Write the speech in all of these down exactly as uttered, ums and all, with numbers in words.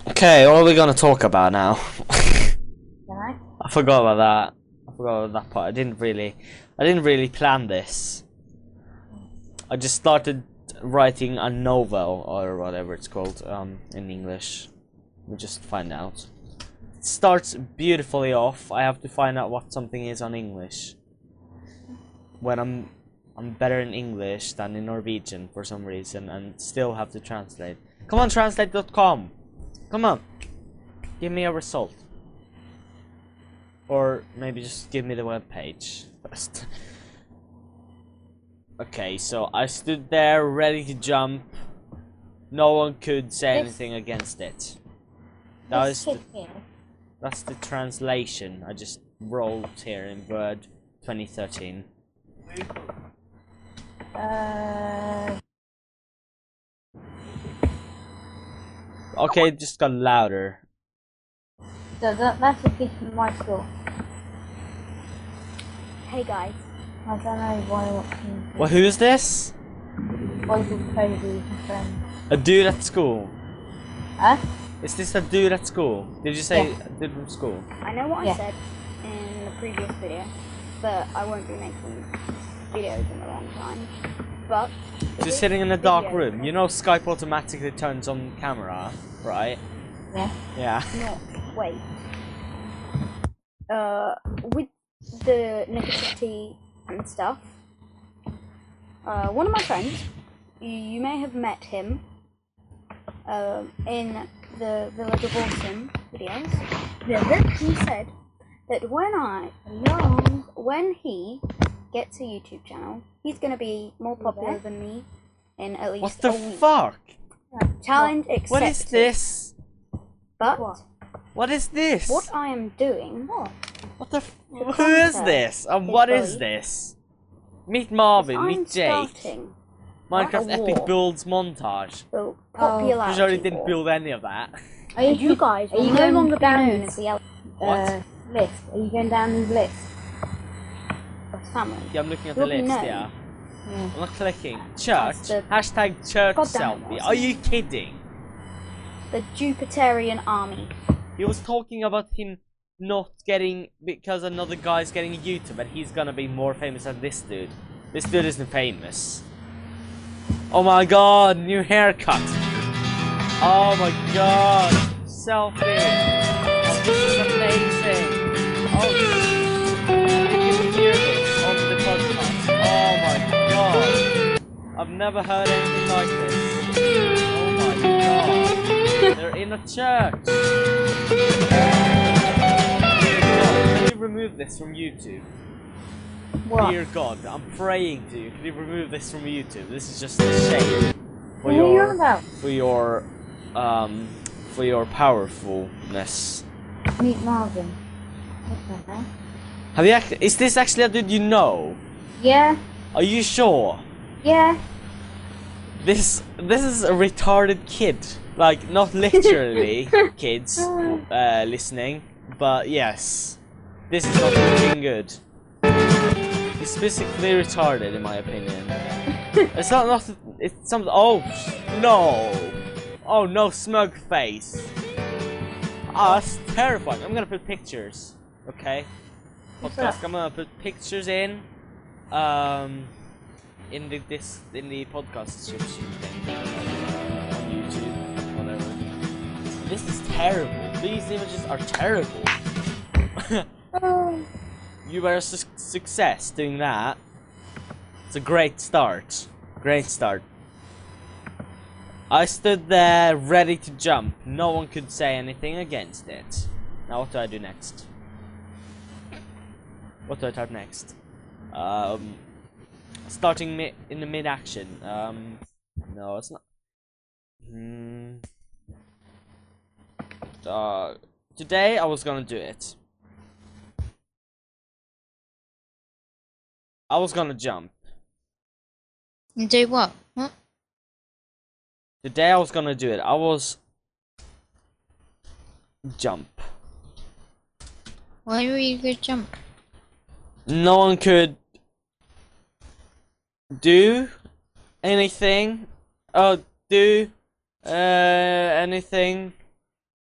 Okay, what are we gonna talk about now? Alright. I forgot about that. I forgot about that part. I didn't really, I didn't really plan this. I just started writing a novel or whatever it's called um, in English. We just find out. It starts beautifully off. I have to find out what something is on English. When I'm, I'm better in English than in Norwegian for some reason, and still have to translate. Come on, translate dot com. Come on, give me a result. Or maybe just give me the web page first. Okay, so I stood there ready to jump. No one could say This- anything against it. That This was kid the, here. that's the translation I just wrote here in Word twenty thirteen. Uh, Okay, it just got louder. so that, that's a kid from my school. Hey guys, I don't know why watching. Well, who's this? Boy called Cody, his friend. A dude at school. Huh? Is this a dude at school? Did you say Yeah. a dude from school? I know what Yeah. I said in the previous video, but I won't be making videos in a long time. But Just this sitting in a dark video- room. You know Skype automatically turns on camera, right? Yeah. Yeah. No, wait. Uh, with the negativity and stuff, uh, one of my friends, you, you may have met him, um, in the Village of Awesome videos. Yeah. He said that when I, Hello. when he gets a YouTube channel, he's gonna be more popular there? than me in at least What the a week. fuck? Challenge accepted. What is this? But What? What is this? what I am doing, What? What the f- The Who is concept this? And is what is bully. this? Meet Marvin, I'm meet Jake. starting Minecraft a Epic war. builds montage. the popularity Because I already didn't war. build any of that. Are And you guys are will you no going longer be down known this, as the Ele- uh, list? Are you going down this list? family. Yeah, I'm looking at the You'll be list, known. yeah. Yeah. I'm not clicking. Church? That's the Hashtag church goddamn selfie. awesome. Are you kidding? The Jupiterian army. He was talking about him not getting, because another guy's getting YouTube and he's gonna be more famous than this dude. This dude isn't famous. Oh my god, new haircut. Oh my god, selfie. Oh, this is amazing. Oh, you can hear this on the podcast. Oh my god. I've never heard anything like this. Oh my god. They're in a church. Dear God, can you remove this from YouTube? What? Dear God, I'm praying to you. Can you remove this from YouTube? This is just a shame for What are you on your about? for your um for your powerfulness. Meet Marvin. What the hell? Have you actually? Is this actually a dude you know? Yeah. Are you sure? Yeah. This this is a retarded kid. Like not literally kids uh, listening, but yes, this is not looking good. He's physically retarded, in my opinion. It's not not. It's some. Oh no! Oh no! Smug face. Ah, that's terrifying. I'm gonna put pictures. Okay. What's Podcast. that? I'm gonna put pictures in. Um. In the this in the podcast description thing uh, on YouTube, whatever. This is terrible. These images are terrible. Oh. You were a su success doing that. It's a great start. Great start. I stood there ready to jump. No one could say anything against it. Now what do I do next? What do I type next? Um, starting mi in the mid-action. Um, no, it's not. Hmm. Uh, today I was gonna do it. I was gonna jump. You do what? What? Today I was gonna do it. I was jump. Why were you gonna jump? No one could do anything. Oh, do uh anything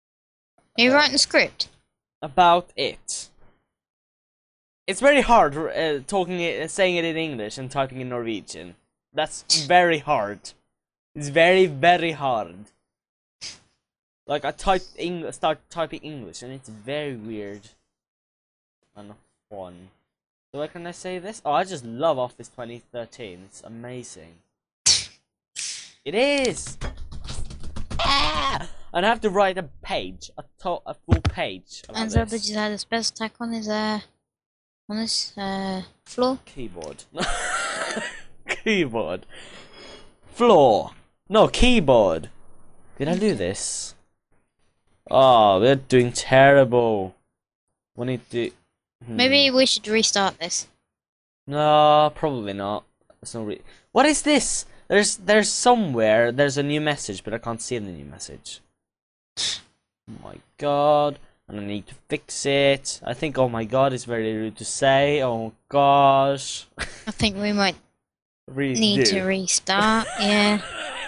Are you writing the script? About it. It's very hard uh, talking it, saying it in English and typing in Norwegian. That's very hard. It's very very hard. Like I type Eng start typing English and it's very weird. And fun. So where can I say this? Oh, I just love Office twenty thirteen. It's amazing. It is. Ah! And I have to write a page, a to a full page. About And so this. did you have the space attack on his uh on his uh floor? Keyboard. Keyboard. Floor. No, keyboard. Did I do this? Oh, we're doing terrible. We need to... Hmm. Maybe we should restart this. No, probably not. It's no re what is this? There's there's somewhere there's a new message, but I can't see the new message. Oh my god. And I need to fix it. I think oh my god is very rude to say. Oh gosh. I think we might Redo. need to restart. Yeah,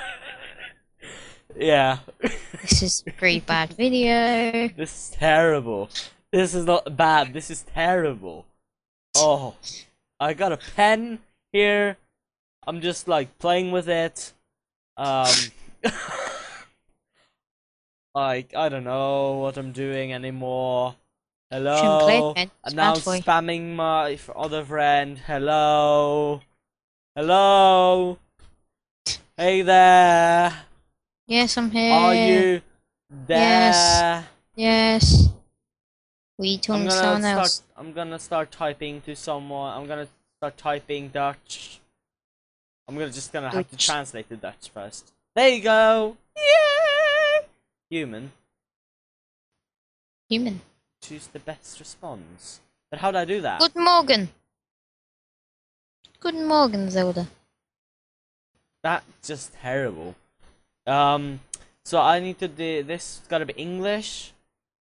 Yeah. this is a pretty bad video. This is terrible. This is not bad. This is terrible. Oh, I got a pen here. I'm just like playing with it. Um, like I don't know what I'm doing anymore. Shouldn't play Hello. pen, it's And now I'm bad for you. spamming my f- other friend. Hello. Hello. Hey there. Yes, I'm here. Are you there? Yes. Yes. We I'm talking to gonna someone start. else. I'm gonna start typing to someone. I'm gonna start typing Dutch. I'm gonna just gonna have to Dutch. translate to Dutch first. There you go. Yay! Human. Human. Choose the best response. But how do I do that? Guten Morgen. Guten Morgen, Zelda. That's just terrible. Um. So I need to do this. It's gotta be English.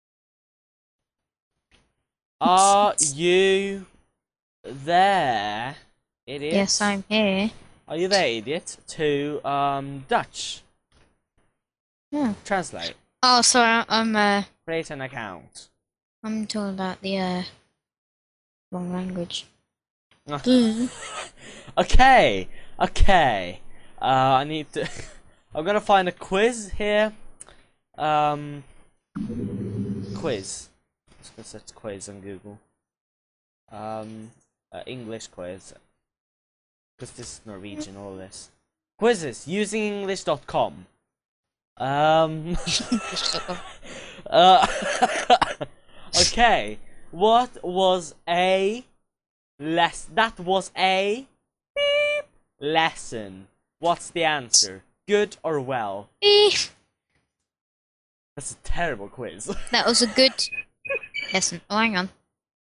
Are you there, idiot? Yes, I'm here. Are you there, idiot? To um Dutch. Yeah. Translate. Oh, sorry, I'm uh, Create an account. I'm talking about the uh, wrong language. Ah. Mm. Okay. Okay. Uh, I need to. I'm gonna find a quiz here. Um. Quiz. Let's go search quiz on Google. Um. Uh, English quiz. Because this is Norwegian. All this. Quizzes using English dot com. Um. uh, okay. What was a less? That was a beep lesson. What's the answer? Good or well? Beep. That's a terrible quiz. That was a good lesson. Oh, hang on.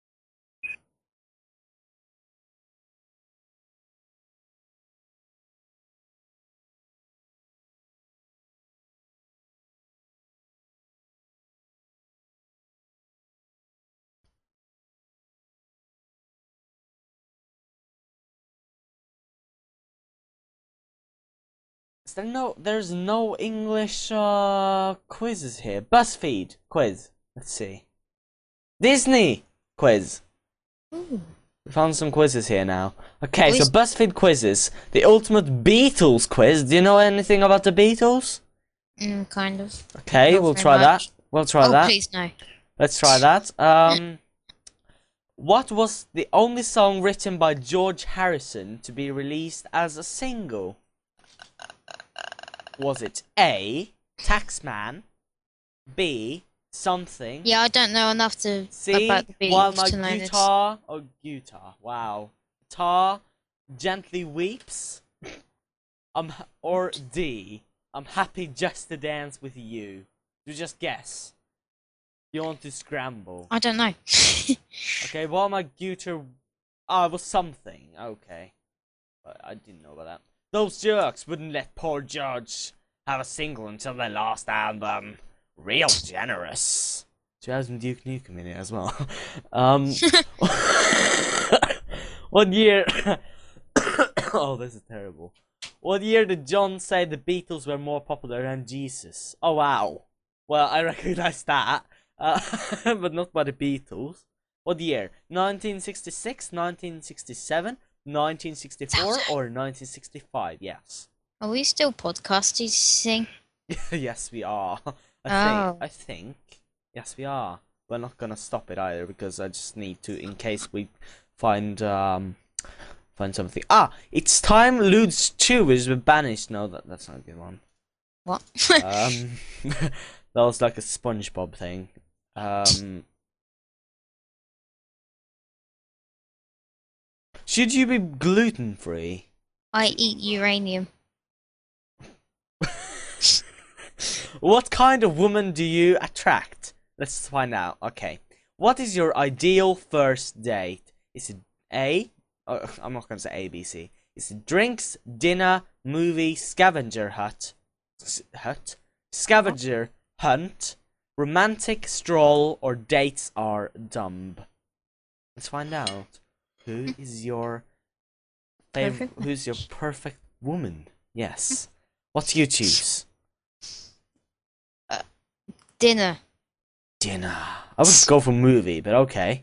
Is there no? There's no English uh quizzes here. BuzzFeed quiz. Let's see. Disney quiz. Ooh. We found some quizzes here now. Okay, so Quiz. BuzzFeed quizzes. The ultimate Beatles quiz. Do you know anything about the Beatles? Mm, kind of. Okay, Not we'll very try much. that. We'll try Oh, that. please no. Let's try that. Um, what was the only song written by George Harrison to be released as a single? Was it A, Taxman, B, Something, Yeah, I don't know enough to C, about the While Beatles My to know this. Guitar, or Guitar, wow, Guitar Gently Weeps, um, or D, I'm happy just to dance with you. You just guess. You want to scramble. I don't know. Okay, While My Guitar, ah, it was Something, okay. But I didn't know about that. Those jerks wouldn't let poor George have a single until their last album. Real generous. She has some Duke Nukem in it as well. Um, what year? Oh, this is terrible. What year did John say the Beatles were more popular than Jesus? Oh wow. Well, I recognize that. uh, but not by the Beatles. What year? nineteen sixty-six, nineteen sixty-seven, nineteen sixty-four, or nineteen sixty-five? Yes. Are we still podcasting? Yes, we are. I Oh. think. I think. Yes, we are. We're not gonna stop it either because I just need to, in case we find um find something. Ah, it's time Ludes two is banished. No, that that's not a good one. What? Um, that was like a SpongeBob thing. Um, should you be gluten free? I eat uranium. What kind of woman do you attract? Let's find out. Okay. What is your ideal first date? Is it A? Oh, I'm not gonna say A, B, C. Is it drinks, dinner, movie, scavenger hunt, S hut, scavenger hunt, romantic stroll, or dates are dumb? Let's find out. Who is your favorite? Perfect. Who's your perfect woman? Yes. What do you choose? Dinner. Dinner. I would go for movie, but okay.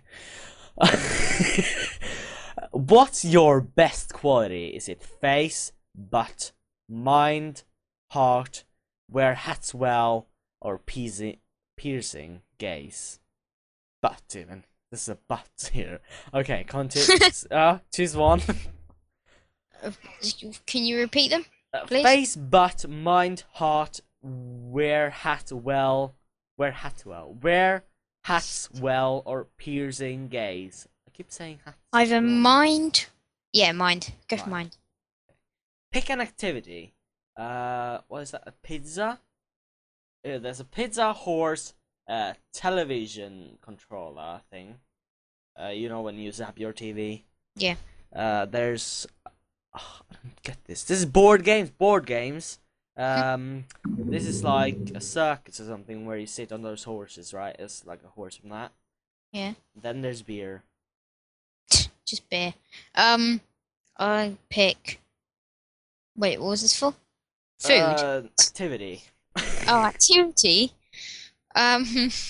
What's your best quality? Is it face, butt, mind, heart, wear hats well, or piercing, piercing gaze? Butt, even. This is a butt here. Okay, continue. uh, choose one. Uh, Can you repeat them? Uh, Please? face, butt, mind, heart, wear hat well, wear hat well, wear hats well, or piercing gaze. I keep saying hats. Either wrong. mind. Yeah, mind. Go for Mind. mind. Pick an activity. Uh, what is that? A pizza? Uh, there's a pizza, horse, uh, television controller thing. Uh, you know when you zap your T V. Yeah. Uh, there's. Oh, I don't get this. This is board games. Board games. Um, this is like a circus or something where you sit on those horses, right? It's like a horse from that. Yeah. Then there's beer. Just beer. Um, I pick. Wait, what was this for? Food. Uh, activity. Oh, activity. Um,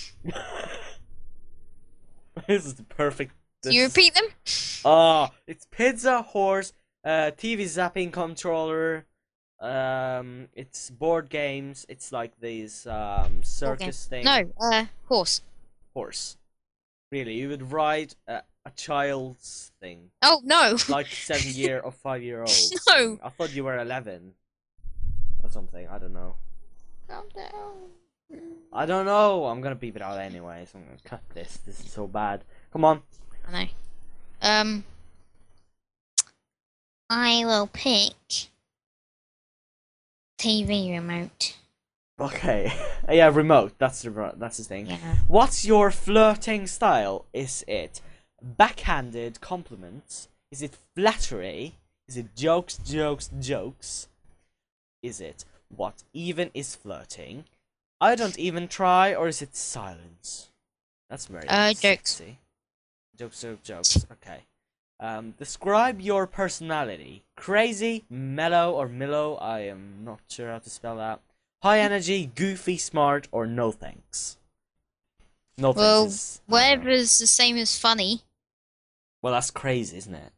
This is the perfect. can you this- repeat them? Oh, it's pizza, horse, uh, T V zapping controller. Um, it's board games. It's like these um circus thing. No, uh, horse. Horse. Really, you would ride a, a child's thing, Oh no. like seven year or five year old. No. I thought you were eleven or something. I don't know. Calm down. I don't know. I'm gonna beep it out anyway, so I'm gonna cut this. This is so bad. Come on. I know. Um, I will pick T V remote. Okay. Yeah, remote. That's the ro- that's the thing. Yeah. What's your flirting style? Is it backhanded compliments? Is it flattery? Is it jokes, jokes, jokes? Is it what even is flirting? I don't even try, or is it silence? That's very Uh, jokes. sexy. Jokes, jokes, jokes. Okay. Um, describe your personality. Crazy, mellow, or mellow. I am not sure how to spell that. High energy, goofy, smart, or no thanks. No thanks. Well, is, I don't know. whatever's the same as funny. Well, that's crazy, isn't it?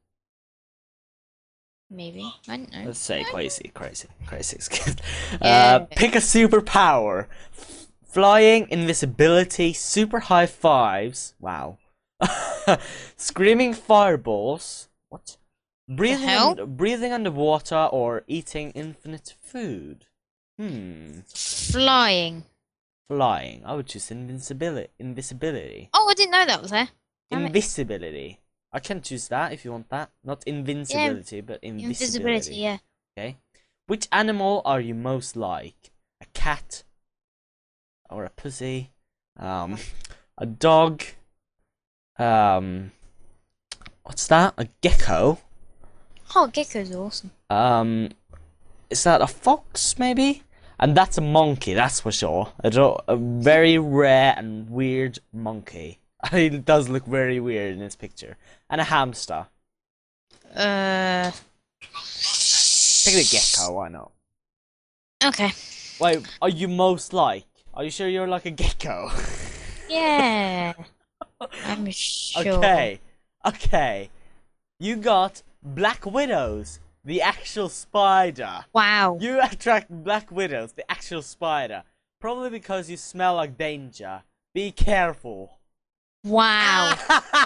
Maybe. I don't know. Let's say crazy, crazy, crazy is good. Yeah. Uh, pick a superpower. F- flying, invisibility, super high fives. Wow. Screaming fireballs. What? Breathing, hell? un- breathing underwater or eating infinite food. Hmm. Flying. Flying. I would choose invincibility. Invisibility. Oh, I didn't know that was there. Damn it. Invisibility. I can choose that if you want that. Not invincibility, but invisibility. Invisibility, yeah. Okay. Which animal are you most like? A cat? Or a pussy? Um, a dog? Um, what's that? A gecko? Oh, gecko's awesome. Um, is that a fox, maybe? And that's a monkey, that's for sure. A, do- a very rare and weird monkey. It does look very weird in this picture. And a hamster. Uh, Pick the gecko, why not? okay. Wait, are you most like? Are you sure you're like a gecko? Yeah. I'm sure. Okay, okay. You got Black Widows, the actual spider. Wow. You attract Black Widows, the actual spider. Probably because you smell like danger. Be careful. Wow.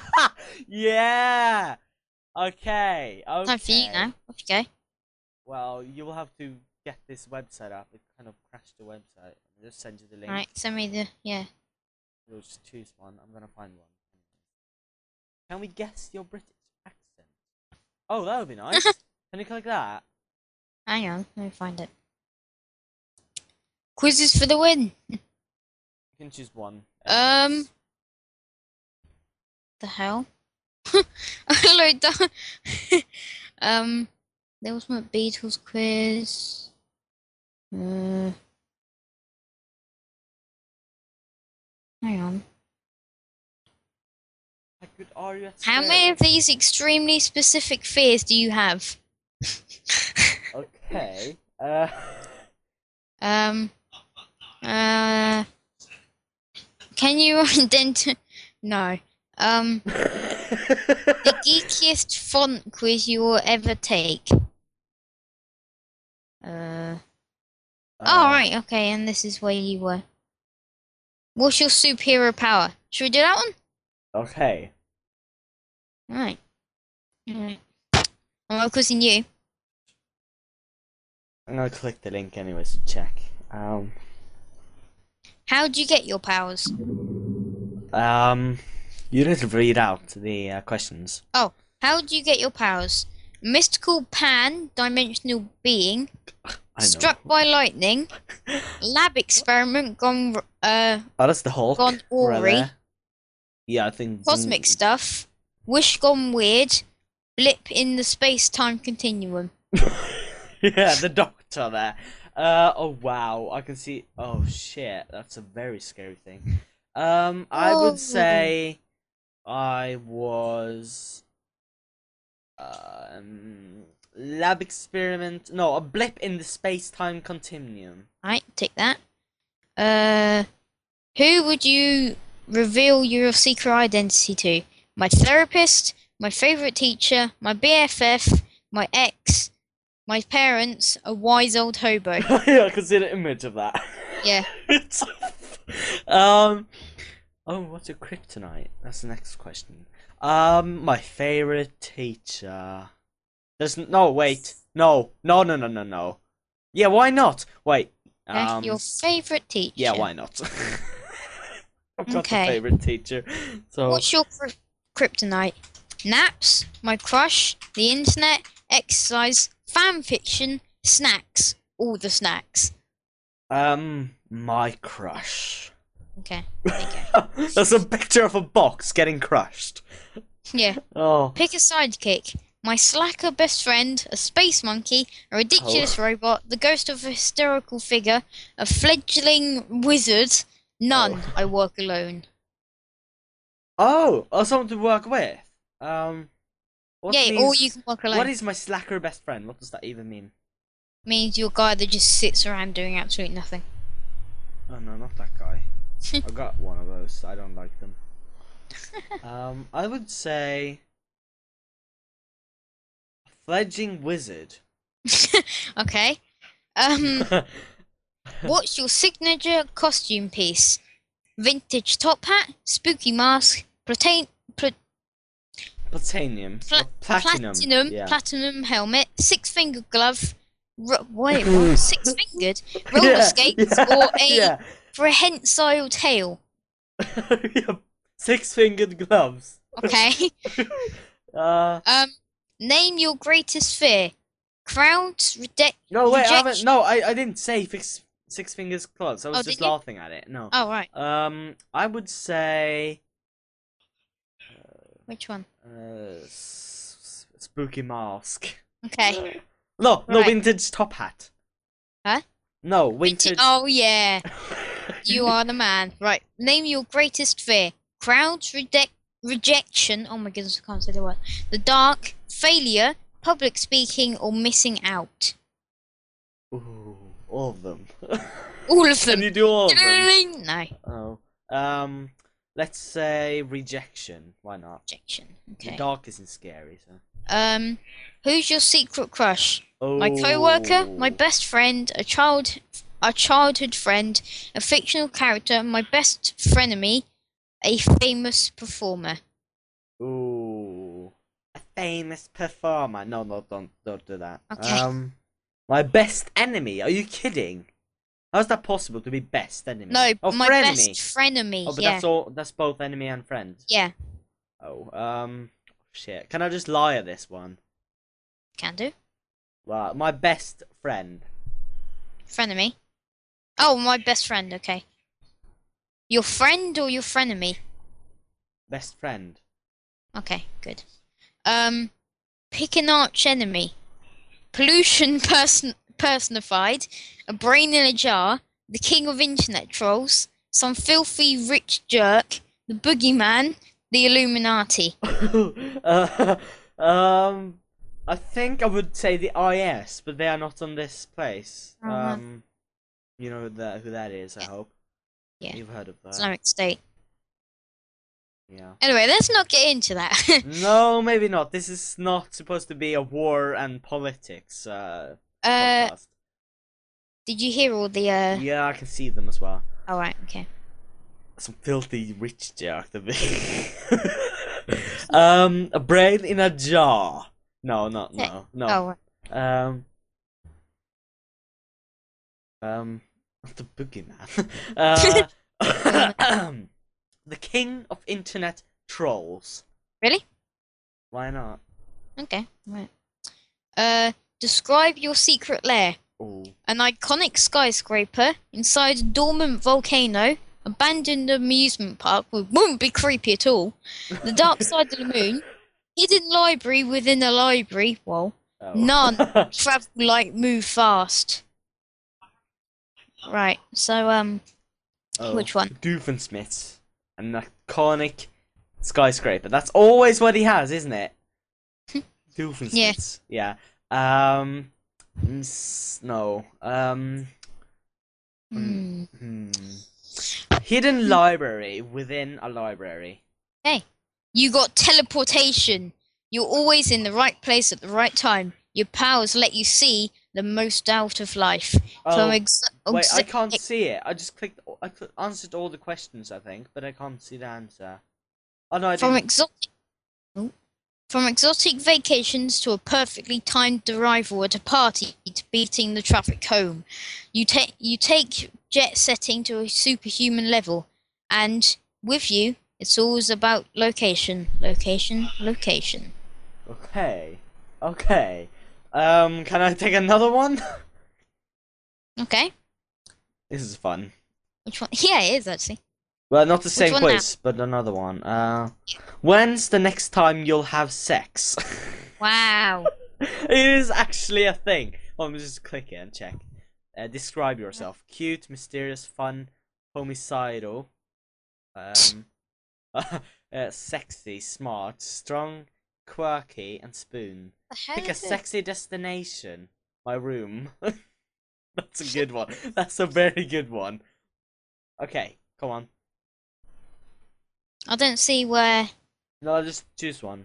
Yeah. Okay. Okay. Time for you now. Off you go. Well, you will have to get this website up. It kind of crashed the website. I'll just send you the link. Right, send me the yeah. You'll just choose one. I'm gonna find one. Can we guess your British accent? Oh, that would be nice. Can you click that? Hang on, let me find it. Quizzes for the win. You can choose one. Um. The hell? Hello, Don. um. There was my Beatles quiz. Uh. Hang on. How good are you at How many of swearing? these extremely specific fears do you have? Okay. Uh. Um. Uh. Can you identify? No. Um. The geekiest font quiz you will ever take. Uh. Oh, right. Okay, and this is where you were. What's your superhero power? Should we do that one? Okay. Alright. Alright. I'm quizzing you. I'm gonna click the link anyways to check. Um. How'd you get your powers? Um. You need to read out the uh, questions. Oh, how'd you get your powers? Mystical pan-dimensional being, I know. struck by lightning, lab experiment gone uh Oh, that's the Hulk. gone right awry, there. Yeah, I think. cosmic stuff, wish gone weird, blip in the space-time continuum. Yeah, the doctor there. Uh, oh wow, I can see. Oh shit, that's a very scary thing. Um, I Oh. would say I was um lab experiment. No, a blip in the space-time continuum. Right, take that. Uh, who would you reveal your secret identity to? My therapist, my favorite teacher, my B F F, my ex, my parents, a wise old hobo. Yeah, I can see the image of that. Yeah. It's- um. Oh, what's your kryptonite? That's the next question. Um, my favorite teacher. There's n- no wait. No, no, no, no, no, no. Yeah, why not? Wait. Okay, Um. your favorite teacher. Yeah, why not? I've got Okay. a favorite teacher. So. What's your cry- kryptonite? Naps, my crush, the internet, exercise, fan fiction, snacks, all the snacks. Um, my crush. Okay, there you go. That's a picture of a box getting crushed. Yeah. Oh. Pick a sidekick. My slacker best friend, a space monkey, a ridiculous Oh. robot, the ghost of a hysterical figure, a fledgling wizard. None. Oh. I work alone. Oh, or someone to work with. Um. What yeah, means, or you can work alone. What is my slacker best friend? What does that even mean? Means you're a guy that just sits around doing absolutely nothing. Oh no, not that guy. I got one of those. I don't like them. um, I would say fledgling wizard. Okay. Um, what's your signature costume piece? Vintage top hat, spooky mask, protein, pl- Platinum. pla- or platinum. platinum, Yeah. platinum helmet, six finger glove. Ro- wait, what? Six fingered roller Yeah, skates yeah, or a yeah. prehensile tail? Yeah, six-fingered gloves. Okay. Uh, um, name your greatest fear. Crowds, rede- no, wait, I haven't. rejection- No, I, I didn't say fix, six fingers gloves. I was Oh, just did you? laughing at it. No. Oh right, Um, I would say which one? uh, s- s- spooky mask. Okay. No, no, Right. vintage top hat. Huh? No, Vintage- vintage. Oh yeah. You are the man. Right. Name your greatest fear. Crowds, rede- rejection. Oh my goodness, I can't say the word. The dark, failure, public speaking, or missing out. Ooh, all of them. All of Can them. you do all of them? No. Oh. Um. let's say rejection. Why not? Rejection. The Okay. dark isn't scary, so. Um, who's your secret crush? Oh. My co-worker, my best friend, a child, a childhood friend, a fictional character, my best frenemy, a famous performer. Ooh. A famous performer. No, no, don't, don't do that. Okay. Um, my best enemy. Are you kidding? How's that possible to be best enemy? No, oh, my frenemy. best frenemy. Oh, but yeah. that's all. That's both enemy and friend. Yeah. Oh, um, shit. Can I just lie at this one? Can do. Well, my best friend. Frenemy. Oh, my best friend. Okay. Your friend or your frenemy? Best friend. Okay, good. Um, pick an arch enemy. Pollution person personified, a brain in a jar, the king of internet trolls, some filthy rich jerk, the boogeyman, the Illuminati. uh, um, I think I would say the I S, but they are not on this place. Uh-huh. Um, you know that who that is. I hope. Yeah. You've heard of that. Islamic State. Yeah. Anyway, let's not get into that. No, maybe not. This is not supposed to be a war and politics. Uh. uh, podcast. did you hear all the uh? Yeah, I can see them as well. All right, okay. Some filthy rich jerk. The um, a brain in a jar. No, no, no, no. Oh, right. Um, um, not the boogeyman. uh, the king of internet trolls. Really? Why not? Okay, right. Uh, describe your secret lair. Oh, An iconic skyscraper inside a dormant volcano, abandoned amusement park, which wouldn't be creepy at all, the dark side of the moon, hidden library within a library, whoa, oh. none, travel light, move fast. Right, so, um, oh. which one? Doofenshmirtz. An iconic skyscraper. That's always what he has, isn't it? Doofenshmirtz. Yeah. Um. s- No. Um. Hmm. Hmm. Hidden library within a library. You got teleportation. You're always in the right place at the right time. Your powers let you see the most out of life. From Oh, ex- wait, I ex- can't see it. I just clicked. I cl- answered all the questions, I think, but I can't see the answer. Oh no, I From didn't. exotic, oh. from exotic vacations to a perfectly timed arrival at a party to beating the traffic home, you take you take jet setting to a superhuman level, and with you, it's always about location, location, location. Okay. Okay. Um, can I take another one? Okay, This is fun. which one? Yeah, it is actually. Well, not the same one now? quiz, but another one. Uh, when's the next time you'll have sex? Wow. It is actually a thing. Let me just click it and check. Uh, describe yourself. Cute, mysterious, fun, homicidal, um, uh, sexy, smart, strong, quirky, and spoon. The hell Pick a is it? sexy destination. My room. That's a good one. That's a very good one. Okay, come on. I don't see where. No, just choose one.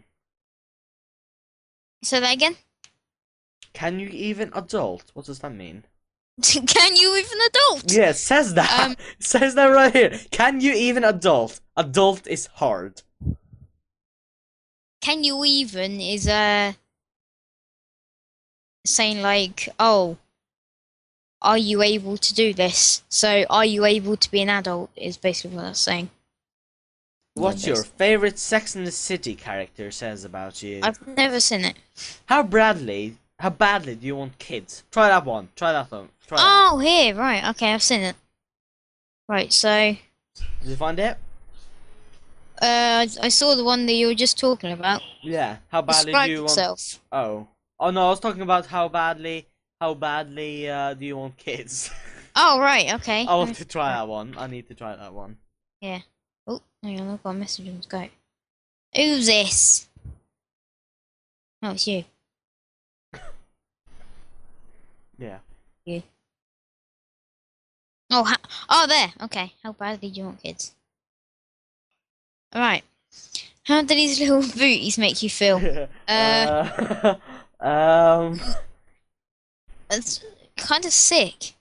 Say that again. Can you even adult? What does that mean? Can you even adult? Yeah, it says that. Um, It says that right here. Can you even adult? Adult is hard. Can you even is uh saying like, oh, are you able to do this? So are you able to be an adult is basically what that's saying. What's Yeah, your favorite Sex and the City character says about you? I've never seen it. How badly, how badly do you want kids? Try that one. Try that one. Try that. Oh, here, right, okay, I've seen it. Right, so uh Did you find it? I I saw the one that you were just talking about. Yeah. How badly Describe do you want? yourself. Oh. Oh no, I was talking about how badly, how badly uh, do you want kids? Oh, right, okay. I want to try that one. I need to try that one. Yeah. Oh, hang on, I've got a message on Skype. Who's this? Oh, it's you. Yeah. Oh, ha- oh, there. Okay. How badly do you want kids? Alright. How do these little booties make you feel? Uh, uh, um. It's kind of sick.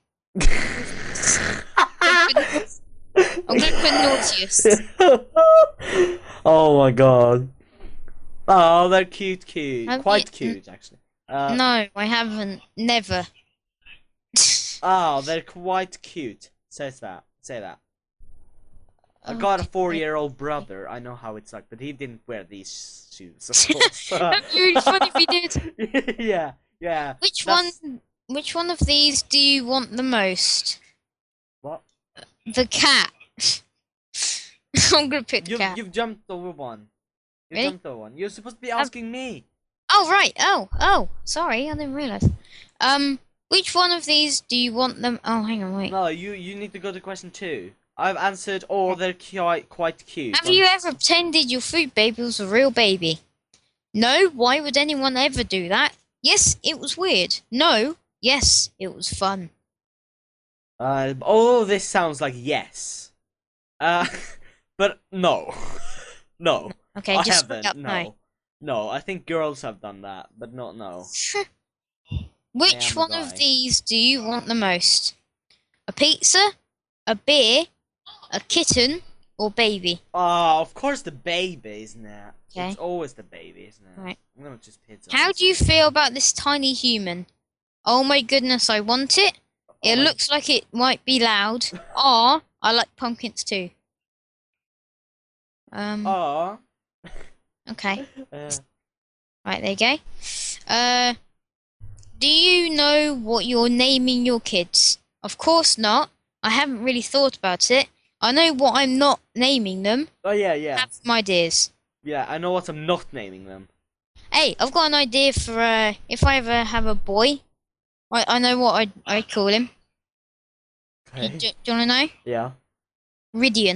I'm gonna put naughtiest. Oh my god. Oh, they're cute, cute. Have Quite you- cute, actually. Uh, No, I haven't. Never. Oh, they're quite cute. Says that. Say that. I got a Okay. four-year-old brother. I know how it's like, but he didn't wear these shoes, of course. That'd be really funny if he did. Yeah, yeah. Which That's- one? Which one of these do you want the most? What? The cat. I'm gonna pick the You've, cat. you've jumped over one. You Really? jumped over one. You're supposed to be Um, asking me. Oh right. Oh oh. Sorry, I didn't realize. Um, which one of these do you want them? Oh, hang on, wait. No, you you need to go to question two. I've answered all. They're quite quite cute. Have you ever pretended your food baby was a real baby? No. Why would anyone ever do that? Yes, it was weird. No. Yes, it was fun. Uh, all of this sounds like yes. Uh, but no, no. Okay, I just haven't. straight up No, no. I think girls have done that, but not no. no. Which am a one of guy. these do you want the most? A pizza, a beer, a kitten, or baby? Oh, of course the baby, isn't it? Okay. It's always the baby, isn't it? Right. I'm gonna just pizza. How do you feel about this tiny human? Oh my goodness, I want it. It Oh my- looks like it might be loud. Or I like pumpkins too. Um. Aw. Okay. Uh, Right, there you go. Uh, do you know what you're naming your kids? Of course not. I haven't really thought about it. I know what I'm not naming them. oh yeah, yeah, Have some ideas. yeah. I know what I'm not naming them. Hey, I've got an idea for uh, if I ever have a boy. I I know what I I call him. Do, Okay. do you want to know? Yeah. Ridian.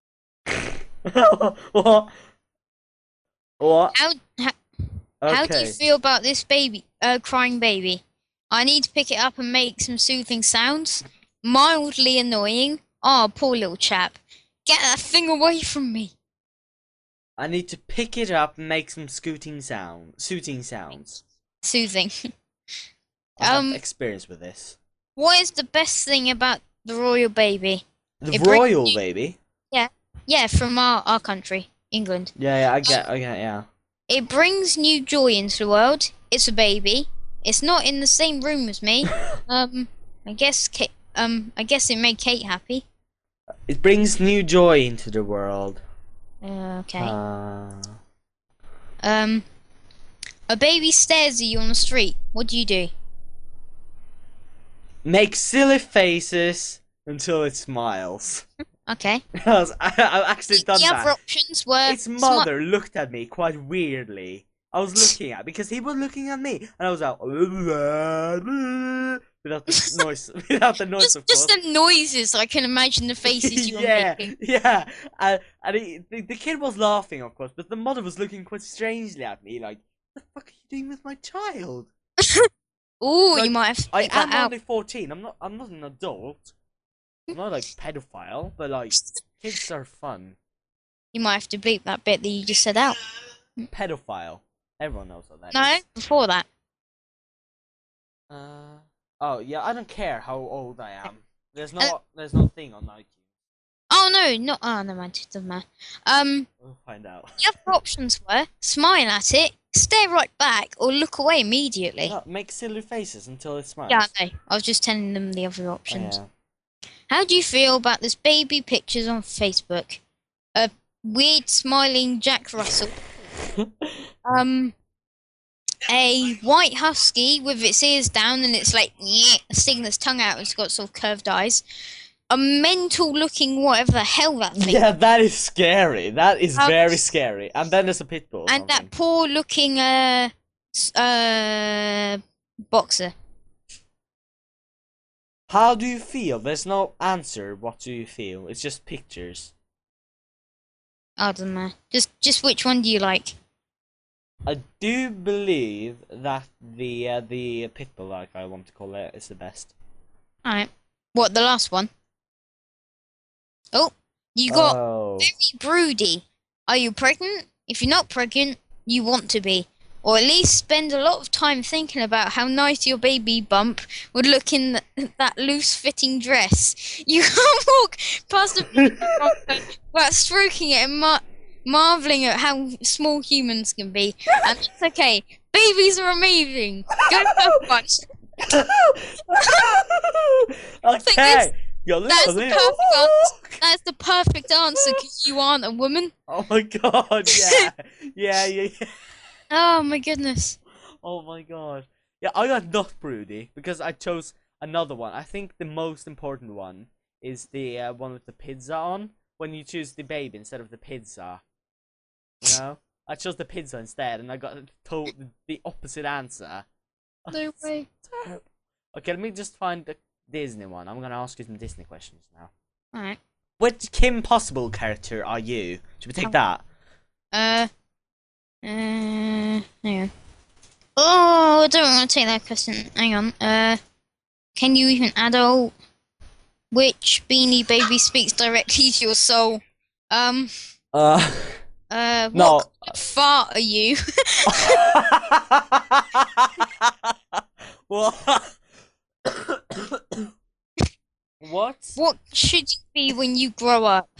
What? What? How, how Okay. how do you feel about this baby? Uh, crying baby. I need to pick it up and make some soothing sounds. Mildly annoying. Oh, poor little chap. Get that thing away from me. I need to pick it up and make some scooting sound, soothing sounds. Soothing. I Um, have experience with this. What is the best thing about the royal baby? The it brings royal you- baby. Yeah, from our, our country, England. Yeah, yeah, I get, I get, yeah. It brings new joy into the world. It's a baby. It's not in the same room as me. Um, I guess Kate, um, I guess it made Kate happy. It brings new joy into the world. Uh, okay. Uh, Um, a baby stares at you on the street. What do you do? make silly faces until it smiles. Okay. Because I, I've actually done the other that. options were Its smi- mother looked at me quite weirdly. I was looking at because he was looking at me, and I was like without the noise, without the noise, just, of just course. the noises. I can imagine the faces you were yeah, making. yeah. And, and he, the, the kid was laughing, of course, but the mother was looking quite strangely at me, like, "What the fuck are you doing with my child?" Ooh, Like, you might have to I take that am out. only fourteen. I'm not. I'm not an adult. I'm not like pedophile, but like kids are fun. You might have to bleep that bit that you just said out. Pedophile. Everyone knows what that No, is. before that. Uh. Oh yeah, I don't care how old I am. There's no. There's no thing on I Q. Oh no, not. Oh, never mind. It doesn't matter. Um, We'll find out. the other options were smile at it, stare right back, or look away immediately. No, make silly faces until it smiles. Yeah, I know. I was just telling them the other Oh, options. yeah. How do you feel about this baby pictures on Facebook? A weird smiling Jack Russell. Um, a white husky with its ears down and it's like yeah, sticking its tongue out. It's got sort of curved eyes. A mental looking whatever the hell that thing. Yeah, that is scary. That is Um, very scary. And then there's a pit bull. or And that something. poor looking uh s- uh boxer. How do you feel? There's no answer. What do you feel? It's just pictures. I don't know. Just just which one do you like? I do believe that the uh, the pit bull, like I want to call it, is the best. Alright. What, the last one? Oh, you got Oh. very broody. Are you pregnant? If you're not pregnant, you want to be. Or at least spend a lot of time thinking about how nice your baby bump would look in th- that loose-fitting dress. You can't walk past a baby bump without stroking it and mar- marveling at how small humans can be. And it's okay. Babies are amazing. Go have one. Okay. You're That's the listening. perfect answer. That's the perfect answer because you aren't a woman. Oh my god, yeah. Yeah, yeah, yeah. Oh my goodness. Oh my god. Yeah, I got not broody because I chose another one. I think the most important one is the uh, one with the pizza on. When you choose the baby instead of the pizza. You know? I chose the pizza instead and I got told the opposite answer. No way. Terrible. Okay, let me just find the Disney one. I'm gonna ask you some Disney questions now. Alright. Which Kim Possible character are you? Should we take Oh. that? Uh. Uh. Hang on. Oh, I don't want to take that question. Hang on. Uh. Can you even adult? Which Beanie Baby speaks directly to your soul? Um. Uh. Uh. No. What kind of fart are you? What? What? What should you be when you grow up?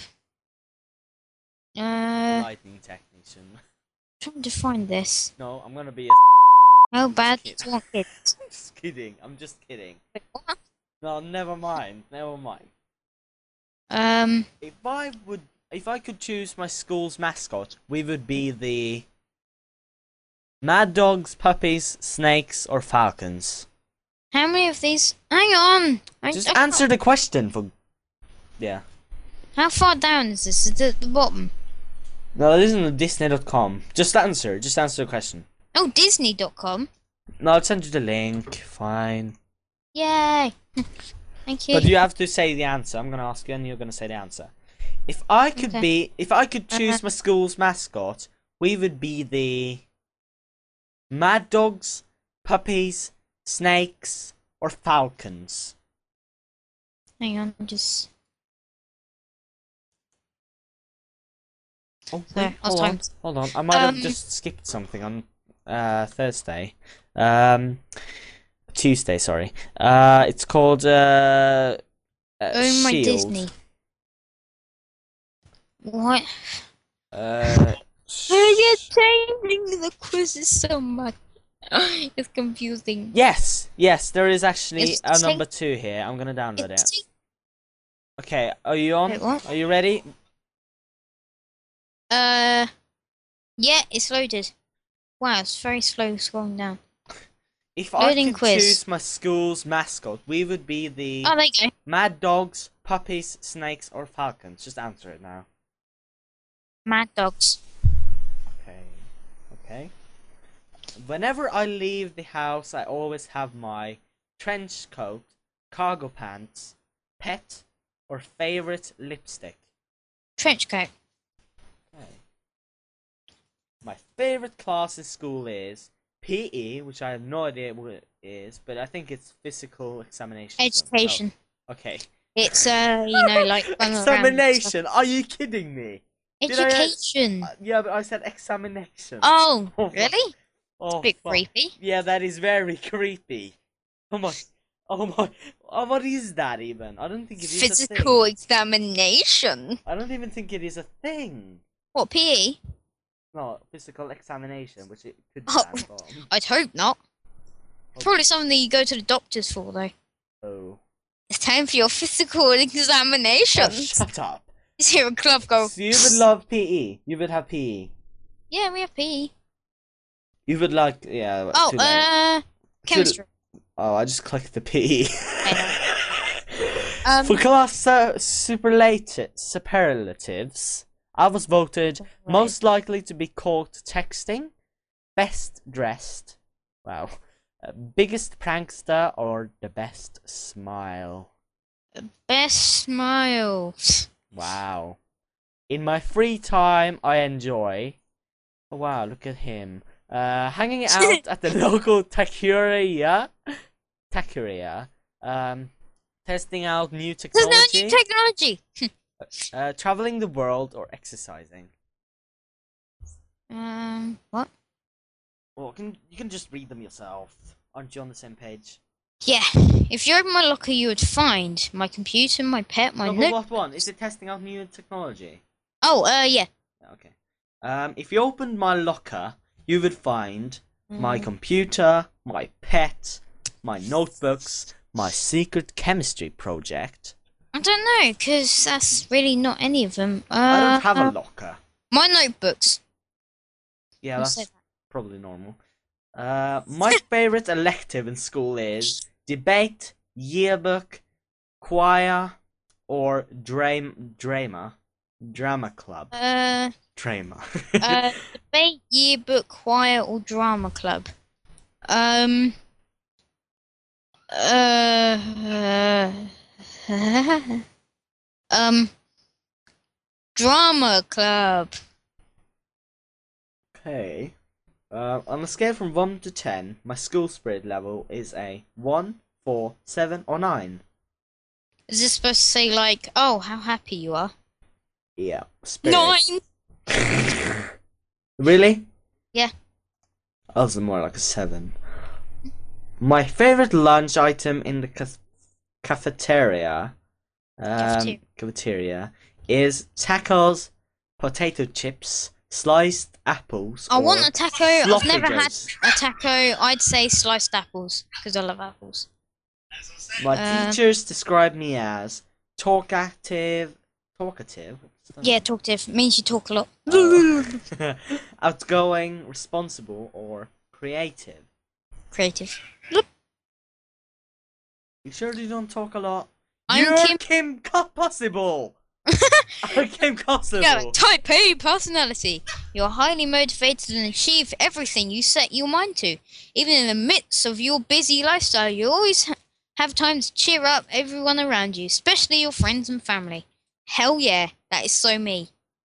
Uh. Lightning technician. Trying to find this. No, I'm gonna be a. How bad do kid. you want kids? I'm just kidding. I'm just kidding. Wait, what? No, never mind. Never mind. Um. If I would, if I could choose my school's mascot, we would be the Mad Dogs, Puppies, Snakes, or Falcons. How many of these? Hang on. I, Just I can't- answer the question for. Yeah. How far down is this? Is it at the bottom? No, this isn't Disney dot com. Just answer. Just answer the question. Oh, Disney dot com. No, I'll send you the link. Fine. Yay. Thank you. But you have to say the answer. I'm gonna ask you, and you're gonna say the answer. If I could Okay. be, if I could choose Uh-huh. my school's mascot, we would be the Mad Dogs, Puppies, Snakes, or Falcons. Hang on, just. Oh, Sorry, wait, I was hold on, trying- hold on. I might have Um, just skipped something on uh, Thursday. Um, Tuesday, sorry. Uh, it's called uh, uh Oh my Shield. Disney. What? Uh, Are you changing the quizzes so much? It's confusing. yes, yes. There is actually It's a saying- number two here. I'm gonna download it. It's- Okay, are you on? Wait, what? Are you ready? Uh, yeah, it's loaded. Wow, it's very slow scrolling down. If I Loading could quiz. choose my school's mascot, we would be the Oh, there you go. Mad Dogs, Puppies, Snakes, or Falcons. Just answer it now. Mad Dogs. Okay. Okay. Whenever I leave the house, I always have my trench coat, cargo pants, pet, or favorite lipstick. Trench coat. Okay. My favorite class in school is P E, which I have no idea what it is, but I think it's physical examination. so- Education. oh, okay. It's, uh, you know, like... running around and stuff. Examination? Are you kidding me? Did I, uh, Education. Uh, yeah, but I said examination. Oh, Oh, really? oh, A bit fuck. creepy. Yeah, that is very creepy. Oh my, oh my, oh, what is that even? I don't think it is Physical a thing. examination. I don't even think it is a thing. What, P E? No, physical examination, which it could Oh. stand for. I'd hope not. It's probably something that you go to the doctors for, though. Oh. It's time for your physical Oh, examination. shut up. You hear a glove go. So you would love P E. You would have P E. Yeah, we have P E. You would like, yeah. Oh, too late. uh, chemistry. Oh, I just clicked the P E. Um, For class su- superlative superlatives, I was voted most likely to be caught texting, best dressed, wow, uh, biggest prankster, or the best smile. Best smile. Wow. In my free time, I enjoy. Oh, wow, look at him. Uh, hanging out at the local taqueria. Taqueria. Um, testing out new There's no technology. new technology. uh, traveling the world or exercising. Um, what? Well, can you can just read them yourself. Aren't you on the same page? Yeah. If you open my locker, you would find my computer, my pet, my No, but note. what one? Is it testing out new technology? Oh, uh, yeah. Okay. Um, if you opened my locker, you would find my Mm. computer, my pet, my notebooks, my secret chemistry project. I don't know, cause that's really not any of them. Uh, I don't have a uh, locker. my notebooks. Yeah, Who that's said probably normal. Uh, my favorite elective in school is debate, yearbook, choir, or drama, drama, drama club. Uh, Drama. uh, debate, yearbook, choir, or drama club. Um. Uh. um. Drama club. Okay. Uh, on a scale from one to ten, my school spirit level is a one, four, seven, or nine. Is this supposed to say like, oh, how happy you are? Yeah. Spirit. Nine. Really? Yeah. I was more like a seven. My favorite lunch item in the ca- cafeteria, um, Cafeteria. cafeteria is tacos, potato chips, sliced apples. I or want a taco. I've never had Floppies. a taco. I'd say sliced apples because I love apples. My Um, teachers describe me as talkative, talkative. What's that? Yeah, talkative means you talk a lot. Oh. Outgoing, responsible, or creative. Creative. You sure you don't talk a lot? I'm You're Kim. Kim Co- Possible. I'm Kim Possible. You have a type A personality. You're highly motivated and achieve everything you set your mind to. Even in the midst of your busy lifestyle, you always ha- have time to cheer up everyone around you, especially your friends and family. Hell yeah, that is so me.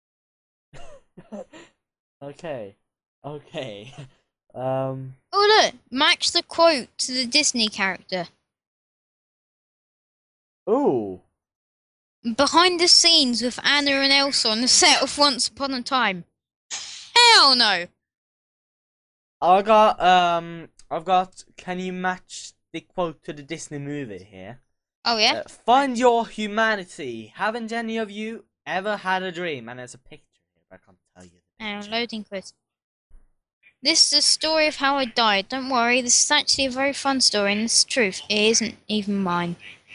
Okay. Okay. Um. Oh look, match the quote to the Disney character. Ooh. Behind the scenes with Anna and Elsa on the set of Once Upon a Time. Hell no. I got um. I've got. Can you match the quote to the Disney movie here? Oh yeah? Uh, find your humanity. Haven't any of you ever had a dream? And there's a picture here, but I can't tell you. The And picture. loading quiz. This is the story of how I died. Don't worry, this is actually a very fun story, and it's the truth. It isn't even mine.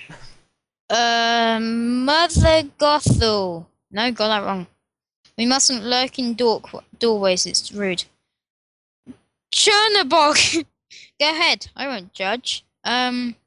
Uh, Mother Gothel. No, got that wrong. We mustn't lurk in door- doorways, it's rude. Chernobog! Go ahead, I won't judge. Um,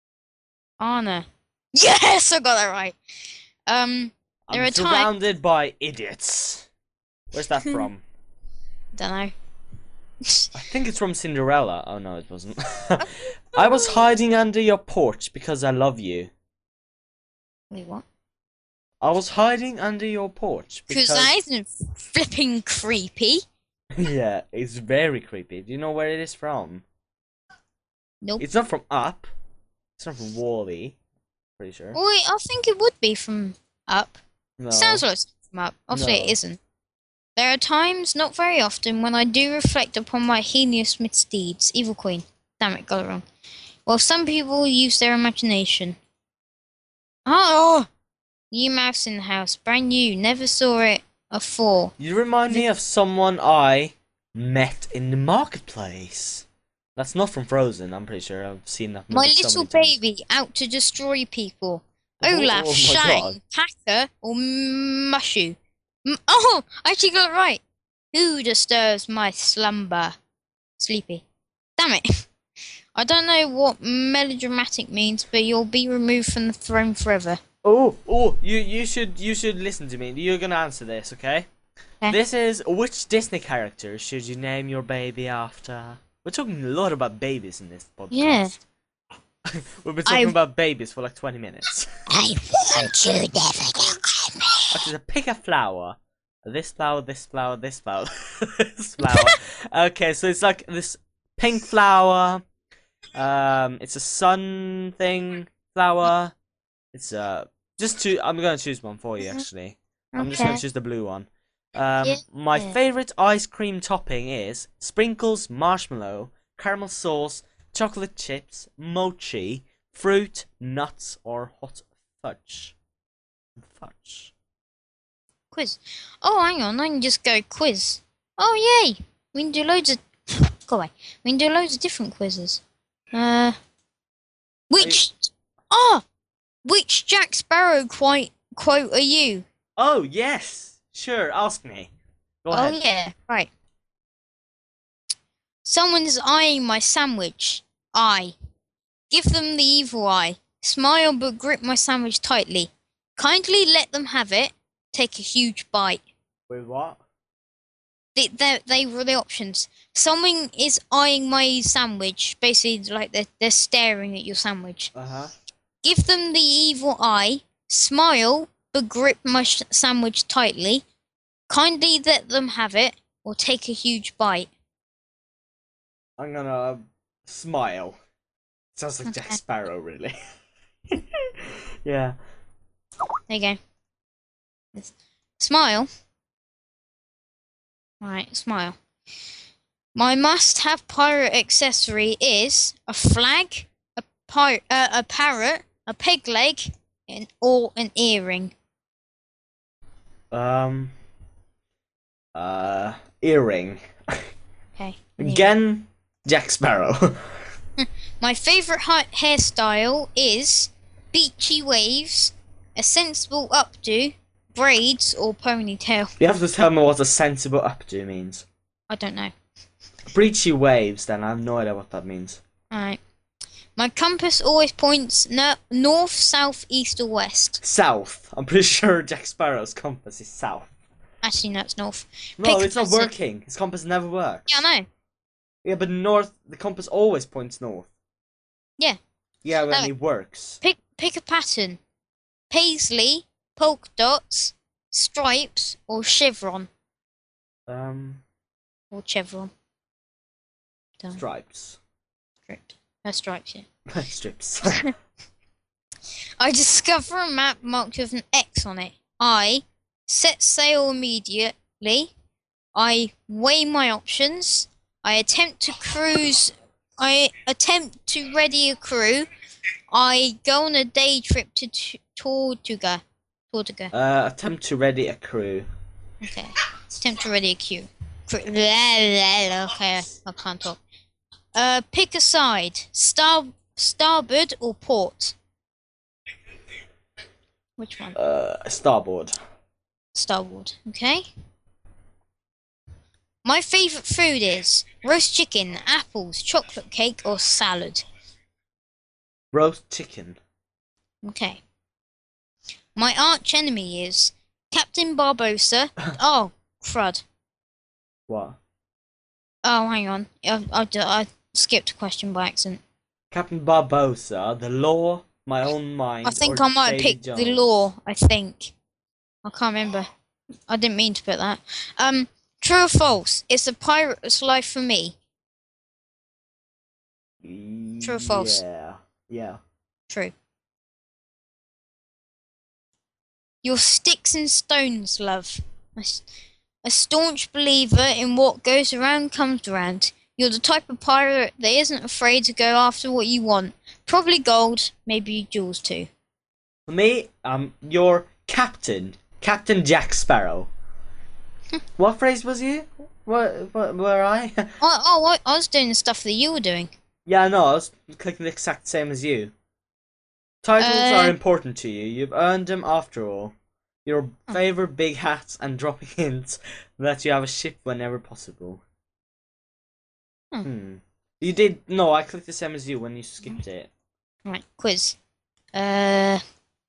Anna. Yes, I got that right. Um, there I'm are times. surrounded by idiots. Where's that from? Don't know. I think it's from Cinderella. Oh no, it wasn't. I was hiding under your porch because I love you. Wait, what? I was hiding under your porch Because because that isn't flipping creepy. yeah, it's very creepy. Do you know where it is from? Nope. It's not from Up. It's not from Wall-E. Pretty sure. Wait, I think it would be from Up. No. Sounds like it's from Up. Obviously, No. it isn't. There are times, not very often, when I do reflect upon my heinous misdeeds. Evil Queen. Damn it, got it wrong. Well, some people use their imagination. Oh! New mouse in the house. Brand new. Never saw it afore. You remind me of someone I met in the marketplace. That's not from Frozen. I'm pretty sure I've seen that. My movie so little many times. baby out to destroy people. Oh, Olaf, oh my Shang, God. Packer, or Mushu? M- oh, I actually got it right. Who disturbs my slumber? Sleepy. Damn it. I don't know what melodramatic means, but you'll be removed from the throne forever. Oh, oh, you you should you should listen to me. You're gonna answer this, okay? Okay. This is which Disney character should you name your baby after? We're talking a lot about babies in this podcast. Yeah. We've been talking I- about babies for like twenty minutes. I want you never to call me. Okay, so pick a flower. This flower, this flower, this flower, this flower. Okay, so it's like this pink flower. Um, it's a sun thing flower. It's uh just two. I'm gonna choose one for you actually. I'm just gonna Okay. choose the blue one. Um, Yeah. my Yeah. favorite ice cream topping is sprinkles, marshmallow, caramel sauce, chocolate chips, mochi, fruit, nuts, or hot fudge. Fudge. Quiz. Oh, hang on. I can just go quiz. Oh, yay! We can do loads of. Go away. We can do loads of different quizzes. Uh, which. Ah! Which Jack Sparrow quite quote are you? Oh yes, sure. Ask me. Go oh, ahead. yeah. Right. Someone's eyeing my sandwich. Eye. Give them the evil eye. Smile but grip my sandwich tightly. Kindly let them have it. Take a huge bite. With what? They, they, they were the options. Someone is eyeing my sandwich. Basically, like they're, they're staring at your sandwich. Uh huh. Give them the evil eye. Smile but grip my sh- sandwich tightly. Kindly let them have it. Or take a huge bite. I'm gonna smile. Sounds like Jack Okay. Sparrow, really. Yeah. There you go. Smile. Right, smile. My must-have pirate accessory is a flag, a pir- uh, a parrot, a peg leg, and or an earring. Um. Uh. Earring. Okay. an earring. Again, Jack Sparrow. My favorite ha- hairstyle is beachy waves, a sensible updo, braids, or ponytail. You have to tell me what a sensible updo means. I don't know. Breachy waves, then I have no idea what that means. Alright. My compass always points no- north, south, east, or west. South. I'm pretty sure Jack Sparrow's compass is south. Actually, no, it's north. No, Pick it's not a- working. His compass never works. Yeah, I know. Yeah, but north, the compass always points north. Yeah. Yeah, when No. it works. Pick pick a pattern. Paisley, polka dots, stripes, or chevron. Um, Or chevron. Done. stripes. Stripped. No stripes, yeah. Strips. I discover a map marked with an X on it. I set sail immediately. I weigh my options. I attempt to cruise. I attempt to ready a crew. I go on a day trip to t- Tortuga. Tortuga. uh, attempt to ready a crew. Okay. Attempt to ready a queue. Cr- blah, blah, blah. Okay, I can't talk. Uh, pick a side. Star, starboard or port? Which one? Uh, starboard. Starboard. Okay. My favourite food is roast chicken, apples, chocolate cake, or salad. Roast chicken. Okay. My arch enemy is Captain Barbosa. Oh, crud. What? Oh, hang on. I, I, I skipped a question by accident. Captain Barbosa, the law, my own mind. I think or I might have Davy picked the Jones? law. I think. I can't remember. I didn't mean to put that. Um, true or false? It's a pirate's life for me. True or false? Yeah. Yeah. True. Your sticks and stones, love. A, s- a staunch believer in what goes around comes around. You're the type of pirate that isn't afraid to go after what you want. Probably gold, maybe jewels too. For me, um, your captain, Captain Jack Sparrow. What phrase was you? What? What? Were I? Oh, oh I, I was doing the stuff that you were doing. Yeah, no, I was clicking the exact same as you. Titles Uh, are important to you. You've earned them after all. Your Hmm. favorite big hats and dropping hints that you have a ship whenever possible. Hmm. Hmm. You did no. I clicked the same as you when you skipped it. Right, quiz. Uh,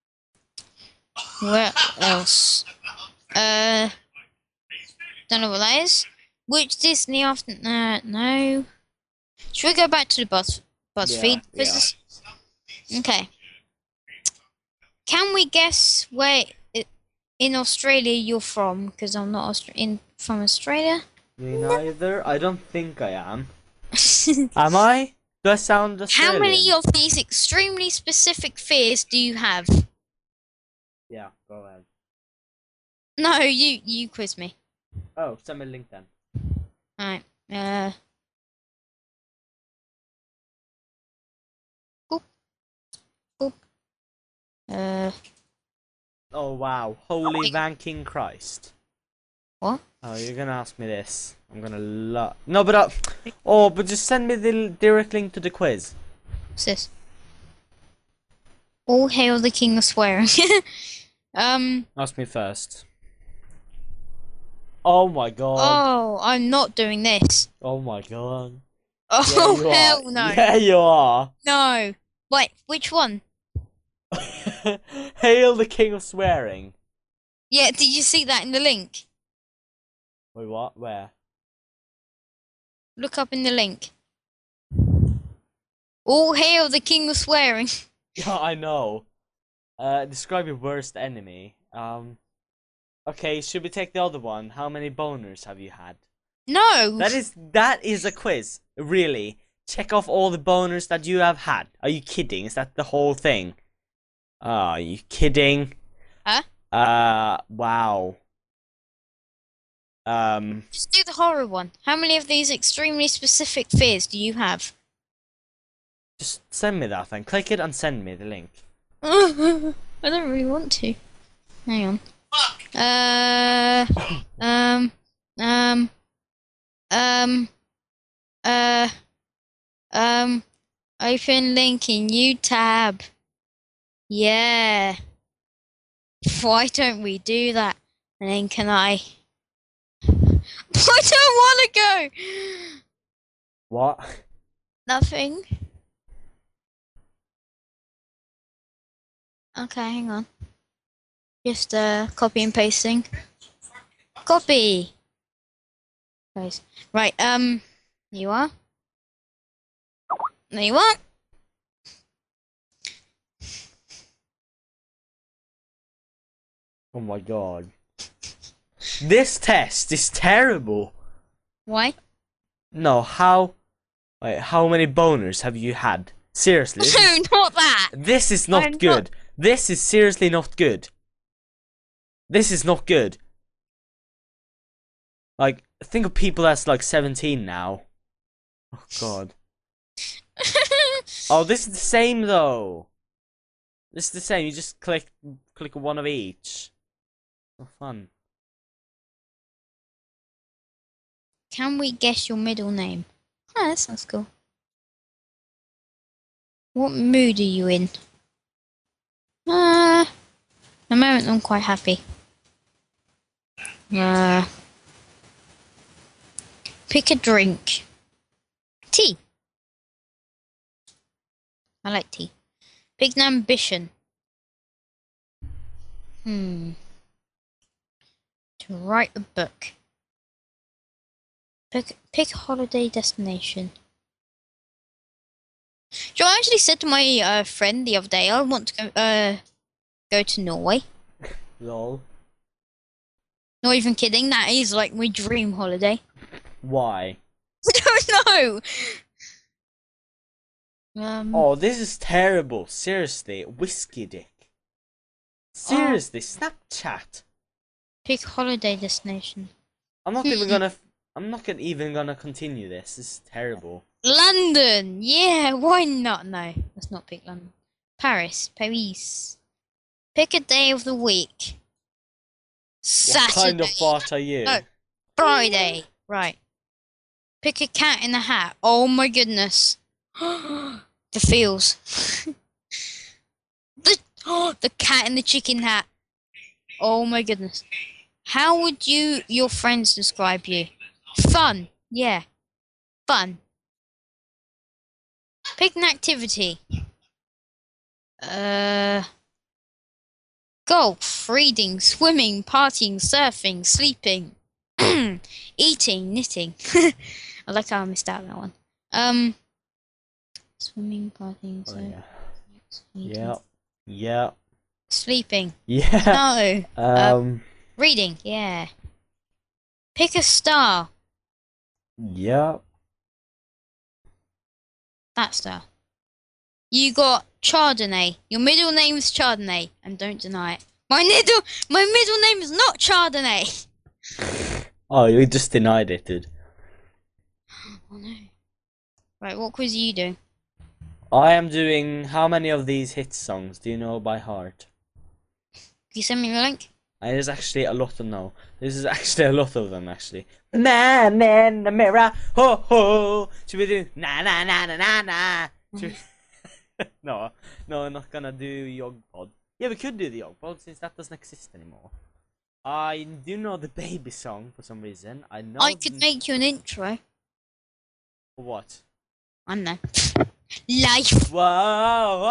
where else? Uh, don't know what that is. Which Disney after? Uh, no. Should we go back to the Buzz BuzzFeed Yeah, quizzes? Okay. Can we guess where i- in Australia you're from? Because I'm not Austra- in from Australia. Me neither. I don't think I am. Am I? Do I sound Australian? How many of these extremely specific fears do you have? Yeah, go ahead. No, you you quiz me. Oh, send me a link then. Alright. Uh. Boop. Boop. Uh. Oh wow, holy vanking Christ. What? Oh, you're gonna ask me this. I'm gonna lo- No, but uh, oh, but just send me the l- direct link to the quiz. What's this? All hail the king of swearing. um. Ask me first. Oh my god. Oh, I'm not doing this. Oh my god. Oh Yeah, you hell are. no. Yeah, you are. No. Wait, which one? Hail the king of swearing. Yeah, did you see that in the link? Wait, what? Where? Look up in the link. All hail the king of swearing. Yeah, I know. Uh, describe your worst enemy. Um. Okay, should we take the other one? How many boners have you had? No. That is that is a quiz. Really. Check off all the boners that you have had. Are you kidding? Is that the whole thing? Oh, are you kidding? Huh? Uh, wow. Um, Just do the horror one. How many of these extremely specific fears do you have? just send me that then. Click it and send me the link. I don't really want to. Hang on. Uh, um, um, um, uh, um, open link in new tab. Yeah. Why don't we do that? And then can I? I don't want to go. What? Nothing. Okay, hang on. Just uh, copy and pasting. Copy. Paste. Right. Um. You are. There you are. Oh my god. This test is terrible. Why? No, how? Wait, how many boners have you had? Seriously. This is, No, not that. this is not I'm not- good. This is seriously not good. This is not good. Like, think of people that's like seventeen now. Oh god. Oh, this is the same though. This is the same. You just click click one of each. So fun. Can we guess your middle name? Oh, that sounds cool. What mood are you in? Uh, at the moment I'm quite happy. Uh, pick a drink. Tea. I like tea. Pick an ambition. Hmm. To write a book. Pick, pick a holiday destination. So I actually said to my uh, friend the other day, I want to go, uh, go to Norway. Lol. Not even kidding, that is like my dream holiday. Why? I don't know. Um, Oh, this is terrible. Seriously, whiskey dick. Seriously, Snapchat. Pick holiday destination. I'm not even gonna. I'm not gonna even gonna continue this. This is terrible. London! Yeah, why not? No, let's not pick London. Paris. Paris. Pick a day of the week. Saturday. What kind of fart are you? No. Friday. Right. Pick a cat in a hat. Oh my goodness. The feels. the oh, the cat in the chicken hat. Oh my goodness. How would you your friends describe you? Fun. Yeah. Fun. Pick an activity. Uh golf, reading, swimming, partying, surfing, sleeping, eating, knitting. I like how I missed out that one. Um swimming, partying, Oh, surfing, yeah. eating, Yeah. Yeah. sleeping. Yeah. No. Um. Reading, yeah. Pick a star. Yeah. That star. You got Chardonnay. Your middle name is Chardonnay, and don't deny it. My middle, my middle name is not Chardonnay. Oh, you just denied it, dude. Oh no. Right, what quiz are you doing? I am doing how many of these hit songs do you know by heart? Can you send me the link? And there's actually a lot of no. This is actually a lot of them actually. Man in the mirror, ho ho. Should we do na na na na na na? Should we... no, no, I'm not gonna do Yogpod. Yeah, we could do the Yogpod since that doesn't exist anymore. I do know the baby song for some reason. I know. I could make you an intro. What? I don't know. Life. Whoa,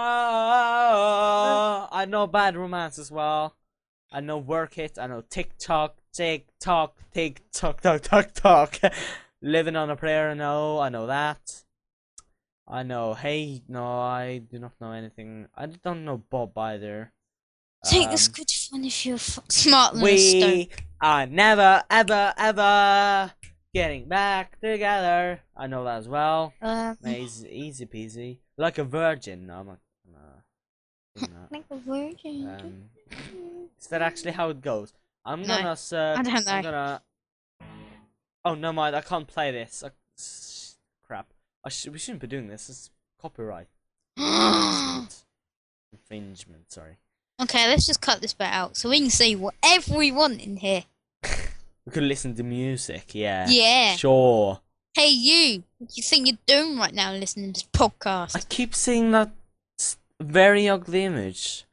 whoa, I know Bad Romance as well. I know Work It. I know TikTok, TikTok, TikTok, Talk, Talk, Talk. Living on a Prayer. No, I know that. I know. Hey, no, I do not know anything. I don't know Bob either. Take Um, this good fun if you're f smart than a We stone. are never, ever, ever getting back together. I know that as well. Um, Easy, easy peasy. Like a virgin. No, I'm not. Uh, no. like a virgin. Um, is that actually how it goes? I'm No, gonna search. I don't I'm know. gonna. Oh no, mind. I can't play this. I... Crap. I sh we shouldn't be doing this. It's copyright infringement. Infringement. Sorry. Okay, let's just cut this bit out so we can see whatever we want in here. We could listen to music. Yeah. Yeah. Sure. Hey, you. What do you think you're doing right now listening to this podcast? I keep seeing that s- very ugly image.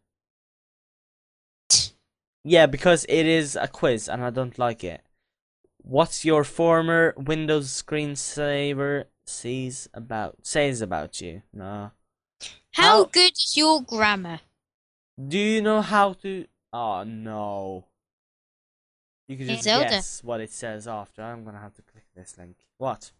Yeah, because it is a quiz and I don't like it. What's your former Windows screensaver says about says about you? No. How How- good is your grammar? Do you know how to? Oh no. You can Hey, just Zelda. guess what it says after. I'm gonna have to click this link. What?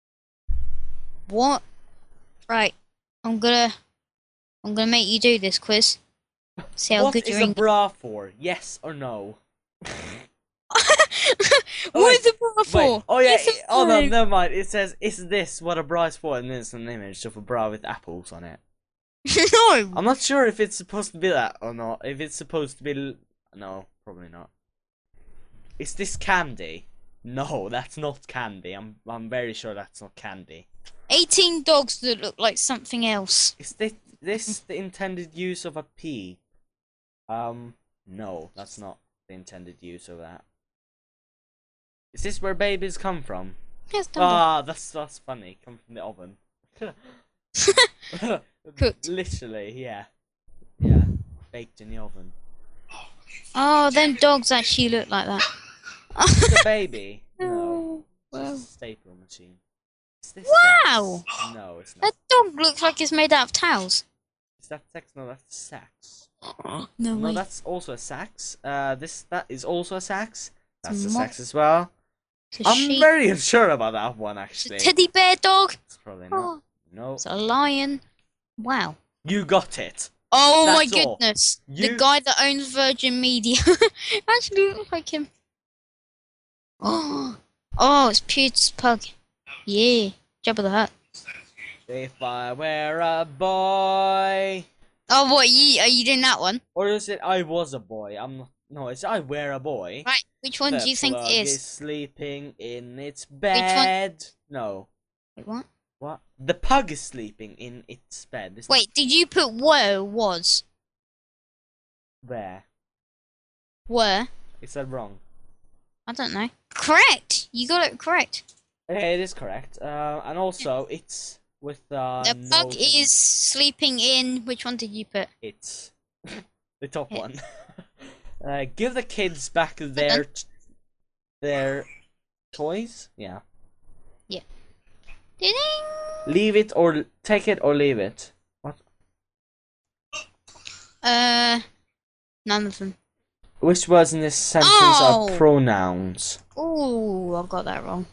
What? Right. I'm gonna. I'm gonna make you do this quiz. See how What good is your a English. bra for? Yes or no? What is wait, the bra Wait. for? Oh yeah. It's a it- oh no, bra. never mind. It says, "Is this what a bra is for?" And then it's an image of a bra with apples on it. No. I'm not sure if it's supposed to be that or not. If it's supposed to be, l- no, probably not. Is this candy? No, that's not candy. I'm I'm very sure that's not candy. eighteen dogs that look like something else. Is this this the intended use of a pea? Um, no, that's not the intended use of that. Is this where babies come from? Yes, done. Ah, that's that's funny. Come from the oven. Cooked. Literally, yeah, yeah, baked in the oven. Oh, them dogs actually look like that. It's a baby. No, No. it's Wow. just a staple machine. Is this Wow. sex? No, it's not. That dog looks like it's made out of towels. Is that sex? No, that's sax. No No, way. that's also a sax. Uh, this that is also a sax. That's a It's a sax as well. It's a I'm sheep. very unsure about that one It's a actually. teddy bear dog. It's probably not. Oh, No, it's a lion. Wow. you got it. Oh my That's all. goodness. The You- guy that owns Virgin Media actually looks like him. Oh, oh, it's Pew's pug. Yeah, Jabba the Hutt. If I were a boy, Oh, what, you, are you doing that one? or is it I was a boy? I'm not. No, it's I were a boy. Right, which one The do you think plug it is? sleeping in its one? bed. No. Wait, what? What? The pug is sleeping in its bed. It's not Wait, did you put were was? where? Were? Is that wrong? I don't know. Correct! You got it correct. Okay, it is correct. Uh, and also it's with uh. The no bug thing. is sleeping in. Which one did you put? It's the top Yeah. one. uh, give the kids back their t- their toys. Yeah. Ding! Leave it or take it or leave it. What? Uh, none of them. Which words in this sentence Oh! are pronouns? Ooh, I got that wrong.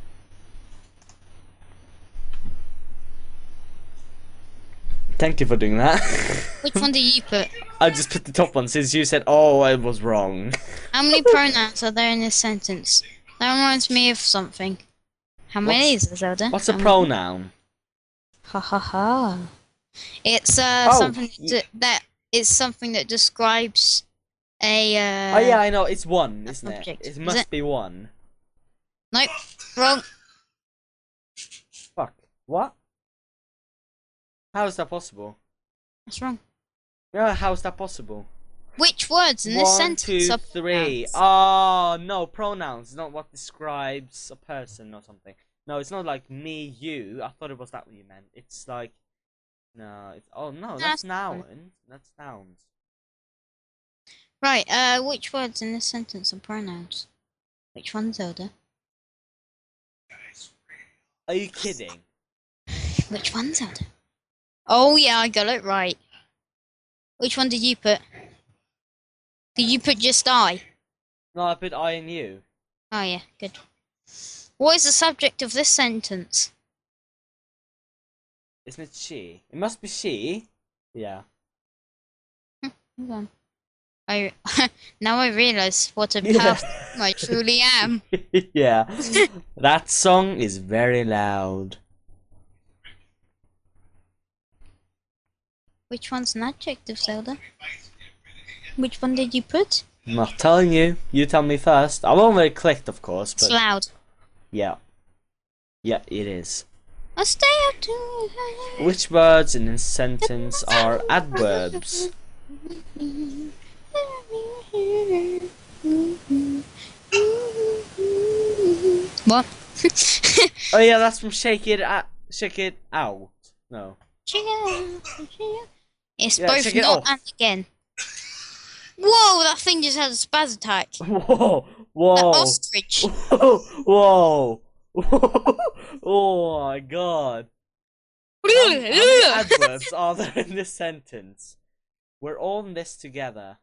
Thank you for doing that. Which one did you put? I just put the top one since you said, "Oh, I was wrong." How many pronouns are there in this sentence? That reminds me of something. How many is there, Zelda? What's a How many? pronoun? Ha ha ha. It's uh Oh, something y- that, that it's something that describes a uh oh yeah, I know. It's one, isn't it? object, It is must it? be one. Nope. Wrong. Fuck. What? How is that possible? That's wrong. Yeah, how is that possible? Which words in this One, sentence two, are three. pronouns? Oh, no, pronouns. It's not what describes a person or something. No, it's not like me, you. I thought it was that what you meant. It's like, no, it's, oh no, that's That's nouns. That's nouns. Right, uh, which words in this sentence are pronouns? Which one, Zelda? Are you kidding? Which one, Zelda? Oh yeah, I got it right. Which one did you put? Did you put just I? No, I put I and you. Oh yeah, good. What is the subject of this sentence? Isn't it she? It must be she. Yeah. Hold on. I now I realise what a Yeah. powerful I truly am. Yeah. That song is very loud. Which one's an adjective, Zelda? Which one did you put? I'm not telling you. You tell me first. I've already clicked, of course, It's but loud. yeah. Yeah, it is. I'll stay up to. Which words in this sentence are adverbs? What? Oh yeah, that's from Shake It Out. Shake It Out. No. It's Yeah, both check it not off. and again. Whoa, that thing just had a spaz attack. Whoa! That Whoa! ostrich. Whoa! Oh my god! How, how many adverbs are there in this sentence? We're all in this together.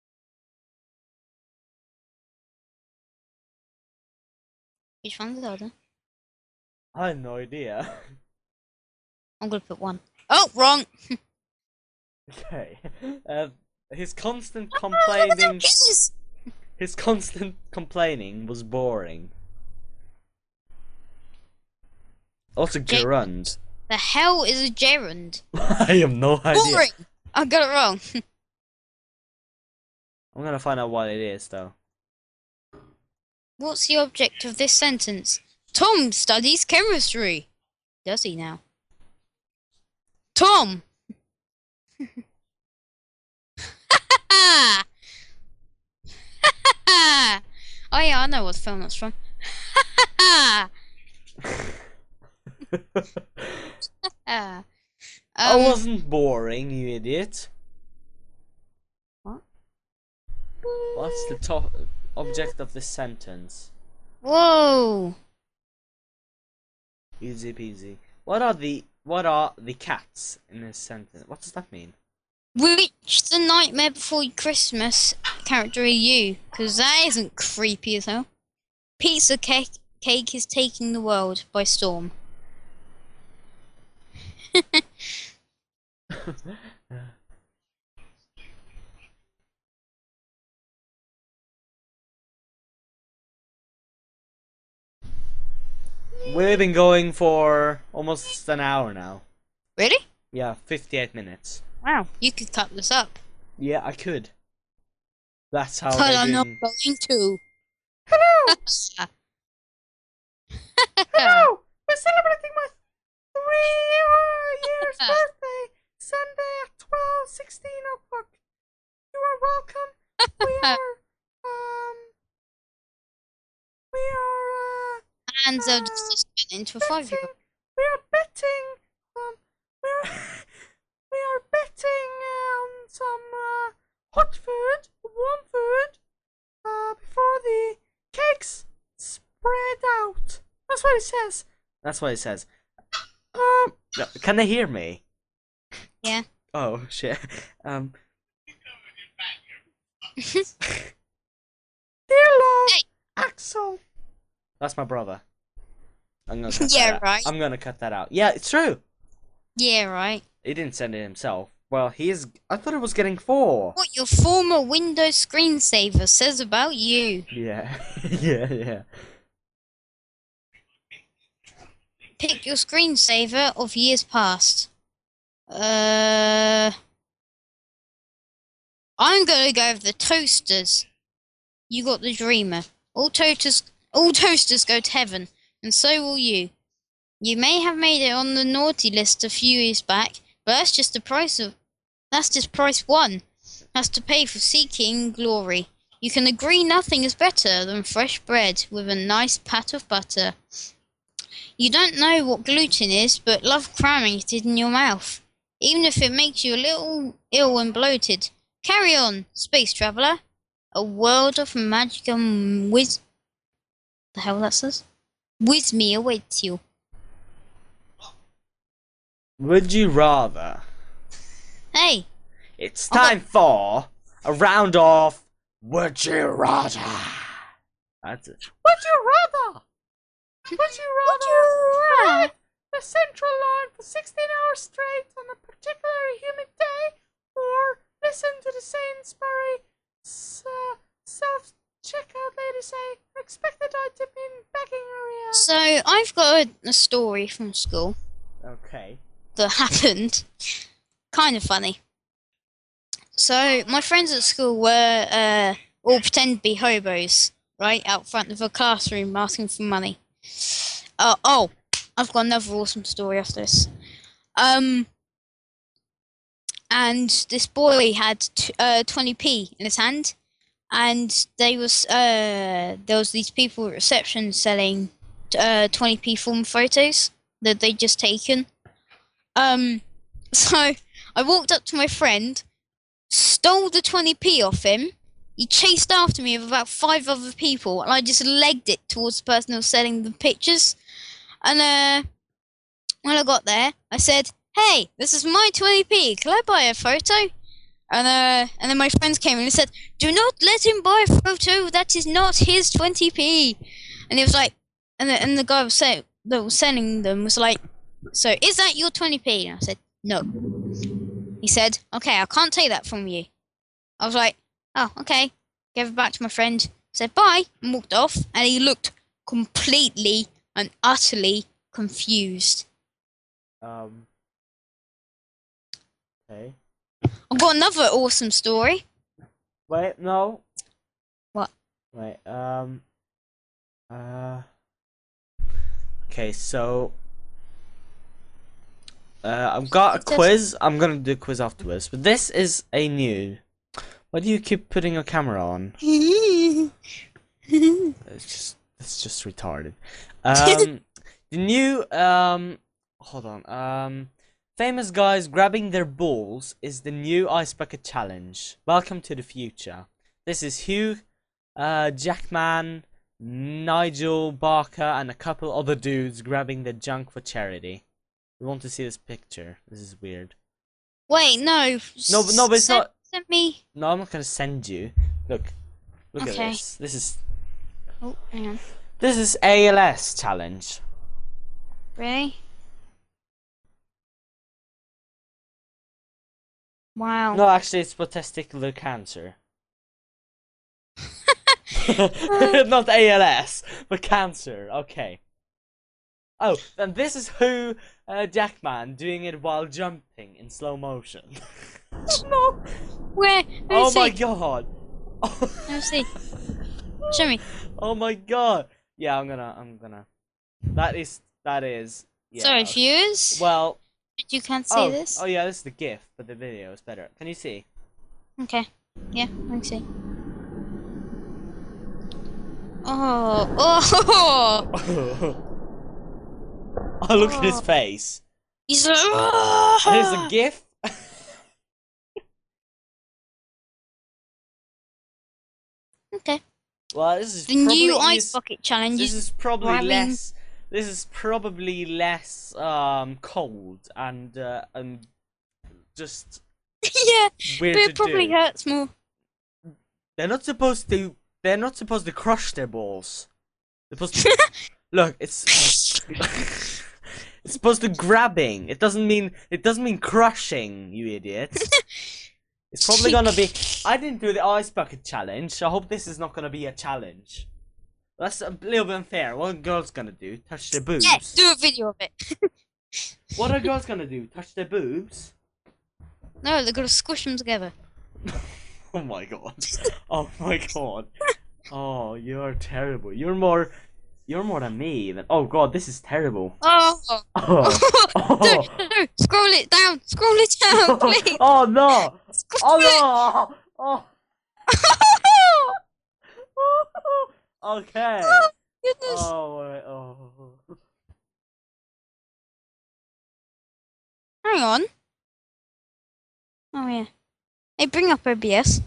Which one's the other? I have no idea. I'm gonna put one. Oh, wrong. Okay. Uh, his constant complaining. Kisses. His constant complaining was boring. Also, Jake- gerund. The hell is a gerund? I have no idea. Boring. I got it wrong. I'm gonna find out what it is, though. What's the object of this sentence? Tom studies chemistry. Does he now? Tom. Oh yeah, I know what film that's from. I um, wasn't boring, you idiot. What? What's the top object of this sentence? Whoa. Easy peasy. What are the what are the cats in this sentence? What does that mean? Which the Nightmare Before Christmas character are you? Because that isn't creepy as hell. Pizza cake, cake is taking the world by storm. We've been going for almost an hour now. Really? Yeah, fifty-eight minutes. Wow. You could cut this up. Yeah, I could. That's how But they've I'm not been- going to. Hello! Hello! We're celebrating my three years birthday Sunday at twelve sixteen o'clock. You are welcome. We are um we are uh Hands are just getting into a five year betting, we are betting um we are we are betting on some uh, hot food, warm food, uh before the cakes spread out. That's what it says. That's what it says. Um, no, can they hear me? Yeah. Oh shit. Um. Dear love, Hey. Axel. That's my brother. I'm gonna cut Yeah, that out. right. I'm gonna cut that out. Yeah, it's true. Yeah, right. He didn't send it himself. Well, he is. I thought it was getting four. What your former Windows screensaver says about you. Yeah, yeah, yeah. Pick your screensaver of years past. Uh, I'm gonna go with the toasters. You got the dreamer. All toasters, All toasters go to heaven, and so will you. You may have made it on the naughty list a few years back, but that's just the price of that's just price one. Has to pay for seeking glory. You can agree nothing is better than fresh bread with a nice pat of butter. You don't know what gluten is, but love cramming it in your mouth, even if it makes you a little ill and bloated. Carry on, space traveller. A world of magic and wiz... The hell that says? With me awaits you. Would you rather? Hey, It's Oh, time for a round of Would You Rather. That's it. Would you rather? Would you rather ride the central line for sixteen hours straight on a particularly humid day, or listen to the Sainsbury uh, self-checkout lady say expected item in bagging area? so I've got a, a story from school Okay. that happened. Kind of funny. So my friends at school were uh, all pretend to be hobos, right, out front of a classroom asking for money. Uh, oh, I've got another awesome story after this. Um, and this boy had t- uh, twenty p in his hand, and they was uh, there was these people at reception selling uh, twenty p form photos that they'd just taken. Um, so I walked up to my friend, stole the twenty p off him. He chased after me with about five other people, and I just legged it towards the person who was selling the pictures. And uh, when I got there, I said, "Hey, this is my twenty p. Can I buy a photo?" And uh, and then my friends came and they said, "Do not let him buy a photo. That is not his twenty p." And he was like, and the, and the guy was say, that was selling them was like, "So is that your twenty p?" And I said, "No." He said, "Okay, I can't take that from you." I was like, "Oh, okay." Gave it back to my friend, said bye, and walked off. And he looked completely and utterly confused. Um. Okay. I've got another awesome story. Wait, no. What? Wait, um. Uh. Okay, so. Uh, I've got a Just- quiz. I'm gonna do a quiz afterwards, but this is a new. Why do you keep putting your camera on? It's just, it's just retarded. Um, the new, um, hold on. Um, famous guys grabbing their balls is the new Ice Bucket Challenge. Welcome to the future. This is Hugh, uh, Jackman, Nigel Barker, and a couple other dudes grabbing their junk for charity. We want to see this picture. This is weird. Wait, no. No, but no, but it's send, not. Send me. No, I'm not gonna send you. Look, look Okay. at this. This is Oh, hang on. this is A L S challenge. Really? Wow. No, actually, it's for testicular cancer. Not A L S, but cancer. Okay. Oh, and this is who uh, Jackman doing it while jumping in slow motion. No. Where? Let me Oh see. my god. Let me see. Show me. Oh my god. Yeah, I'm gonna. I'm gonna. That is. That is. Yeah. Sorry, viewers. Well. You can't see Oh. this. Oh yeah, this is the GIF, but the video is better. Can you see? Okay. Yeah, I can see. Oh. Oh. Oh, look at his Oh. face. He's like. Here's a GIF. Okay. Well, this is The new probably ice is- bucket challenge This is is probably grabbing- less. This is probably less um cold and uh, and just yeah, weird but to it probably do. hurts more. They're not supposed to. They're not supposed to crush their balls. They're supposed to. Look, it's. It's supposed to grabbing. It doesn't mean. It doesn't mean crushing. You idiots. It's probably gonna be. I didn't do the ice bucket challenge. I hope this is not gonna be a challenge. That's a little bit unfair. What are girls gonna do? Touch their boobs? Yeah, do a video of it. What are girls gonna do? Touch their boobs? No, they're gonna squish them together. Oh my god. Oh my god. Oh, you're terrible. You're more, you're more than me. Than, oh God, this is terrible. Oh. Oh, no, oh, no, scroll it down. Scroll it down, please. oh no! Scroll it. Oh no! Oh. Okay. Oh, goodness. Oh, wait, oh. Hang on. Oh, yeah. Hey, bring up O B S.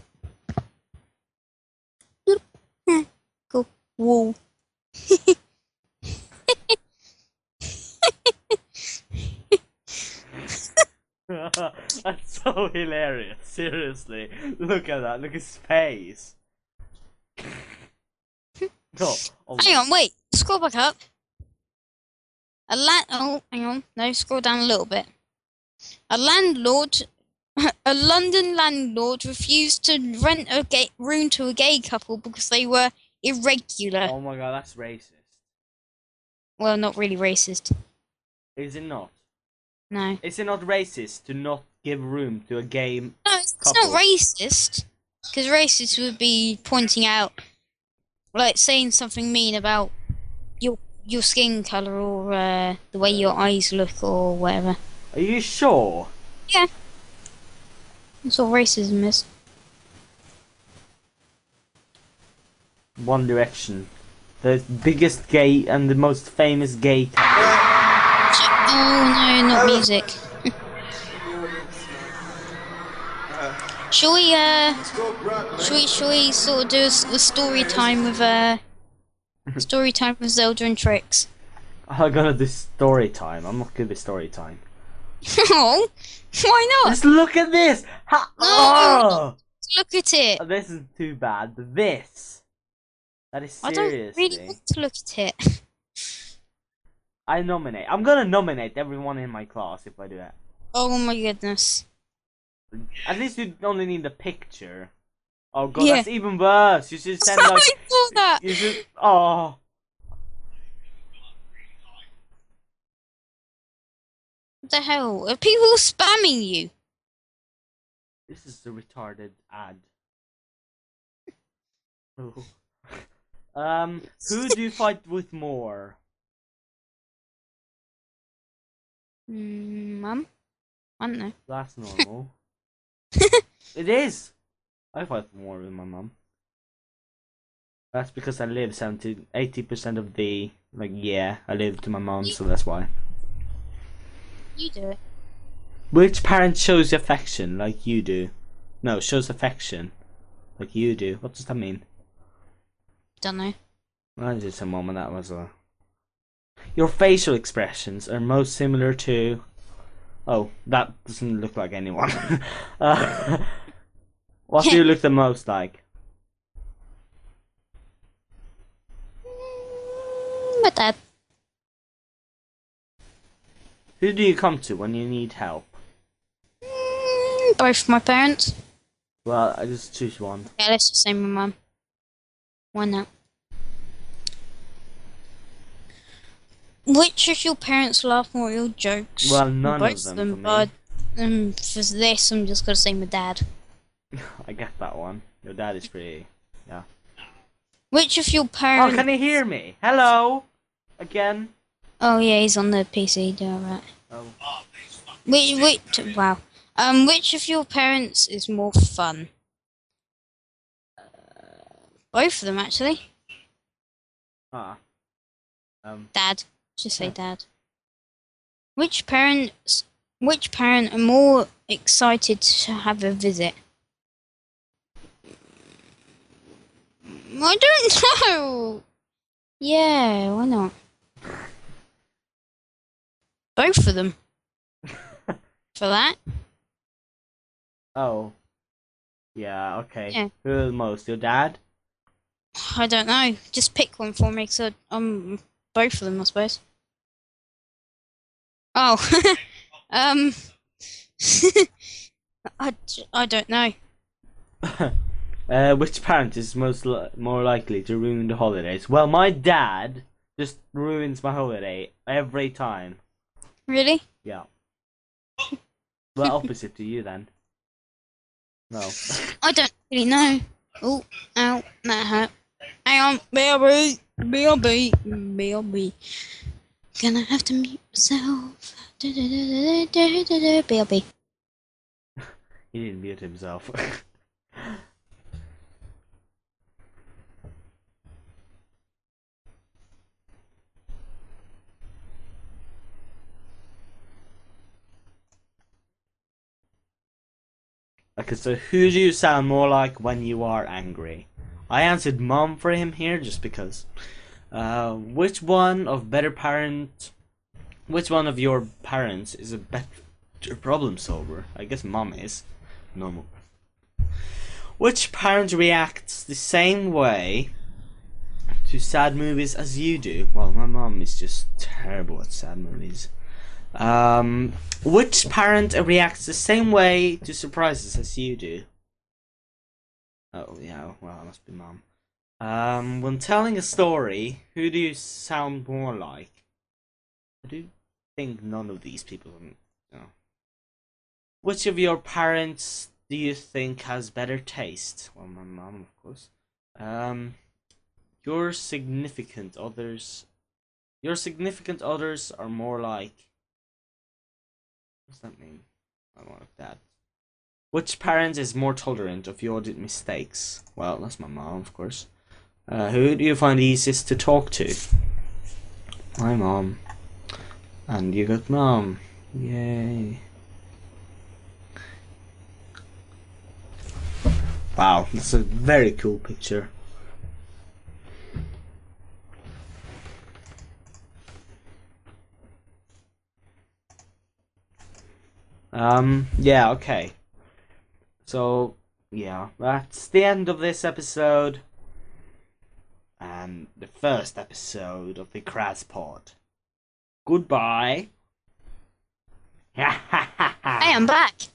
Cool. Whoa. That's so hilarious. Seriously, look at that. Look at his face. No. Oh Hang my- on, wait. Scroll back up. A land. Oh, hang on. No, scroll down a little bit. A landlord, a London landlord, refused to rent a gay room to a gay couple because they were irregular. Oh my God, that's racist. Well, not really racist. Is it not? No. Is it not racist to not give room to a gay? No, it's, it's Couple. not racist. Because racist would be pointing out, like saying something mean about your your skin color or uh, the way your eyes look or whatever. Are you sure? Yeah. That's what racism is. One Direction, the biggest gay and the most famous gay couple. Oh no, not music. Shall we, uh, shall we, shall we sort of do a, s- a story time with, uh, story time with Zelda and Tricks? I'm gonna do story time. I'm not gonna do story time. Oh, why not? Just look at this. Ha- No. oh! Look at it. This is too bad. This. That is I don't seriously. really want to look at it. I nominate. I'm gonna nominate everyone in my class if I do that. Oh my goodness. At least you only need a picture. Oh God, Yeah. that's even worse. You should send like. I saw that. You should. Oh. What the hell? Are people spamming you? This is a retarded ad. Oh. Um, who do you fight with more? Mm, Mum? I don't know. That's normal. It is. I fight more with my mum. That's because I live seventy, eighty percent of the like yeah. I live to my mum, so that's why. You do it. Which parent shows affection like you do? No, shows affection like you do. What does that mean? Don't know. I just a moment that was a. Your facial expressions are most similar to. Oh, that doesn't look like anyone. uh, what do you look the most like? Mm, my dad. Who do you come to when you need help? Mm, both my parents. Well, I just choose one. Yeah, let's just say my mum. Why not? Which of your parents laugh more at your jokes? Well, none Both of them for me. but um, for this, I'm just gonna say my dad. I get that one. Your dad is pretty. Yeah. Which of your Oh, parents? can you hear me? Hello. Again. Oh yeah, he's on the P C. Do alright. Oh. Which, which, wow. Um, which of your parents is more fun? Uh, both of them, actually. Ah. Um. Dad. Just say Yeah. dad. Which parents? Which parent are more excited to have a visit? I don't know. Yeah, why not? Both of them. For that. Oh. Yeah. Okay. Yeah. Who the most? Your dad? I don't know. Just pick one for me, so um, both of them, I suppose. Oh, um, I, j- I don't know. uh, which parent is most li- more likely to ruin the holidays? Well, my dad just ruins my holiday every time. Really? Yeah. Well, opposite to you then. No. I don't really know. Oh, ow, that hurt. Hang on, B R B, B R B, B R B. Gonna have to mute myself. B R B. He didn't mute himself. Okay, so who do you sound more like when you are angry? I answered mom for him here just because. Uh, which one of better parent? Which one of your parents is a better problem solver? I guess mom is. Normal. Which parent reacts the same way to sad movies as you do? Well, my mom is just terrible at sad movies. Um, which parent reacts the same way to surprises as you do? Oh, yeah, well, it must be mom. Um, when telling a story, who do you sound more like? I do think none of these people, you know. Which of your parents do you think has better taste? Well, my mom, of course. Um, your significant others, your significant others are more like. What's that mean? I don't like that. Which parent is more tolerant of your mistakes? Well, that's my mom, of course. Uh, who do you find easiest to talk to? My mom. And you got mom. Yay. Wow, that's a very cool picture. Um, yeah, okay. So, yeah, that's the end of this episode. And the first episode of the Kraz Pod. Goodbye. Hey, I'm back.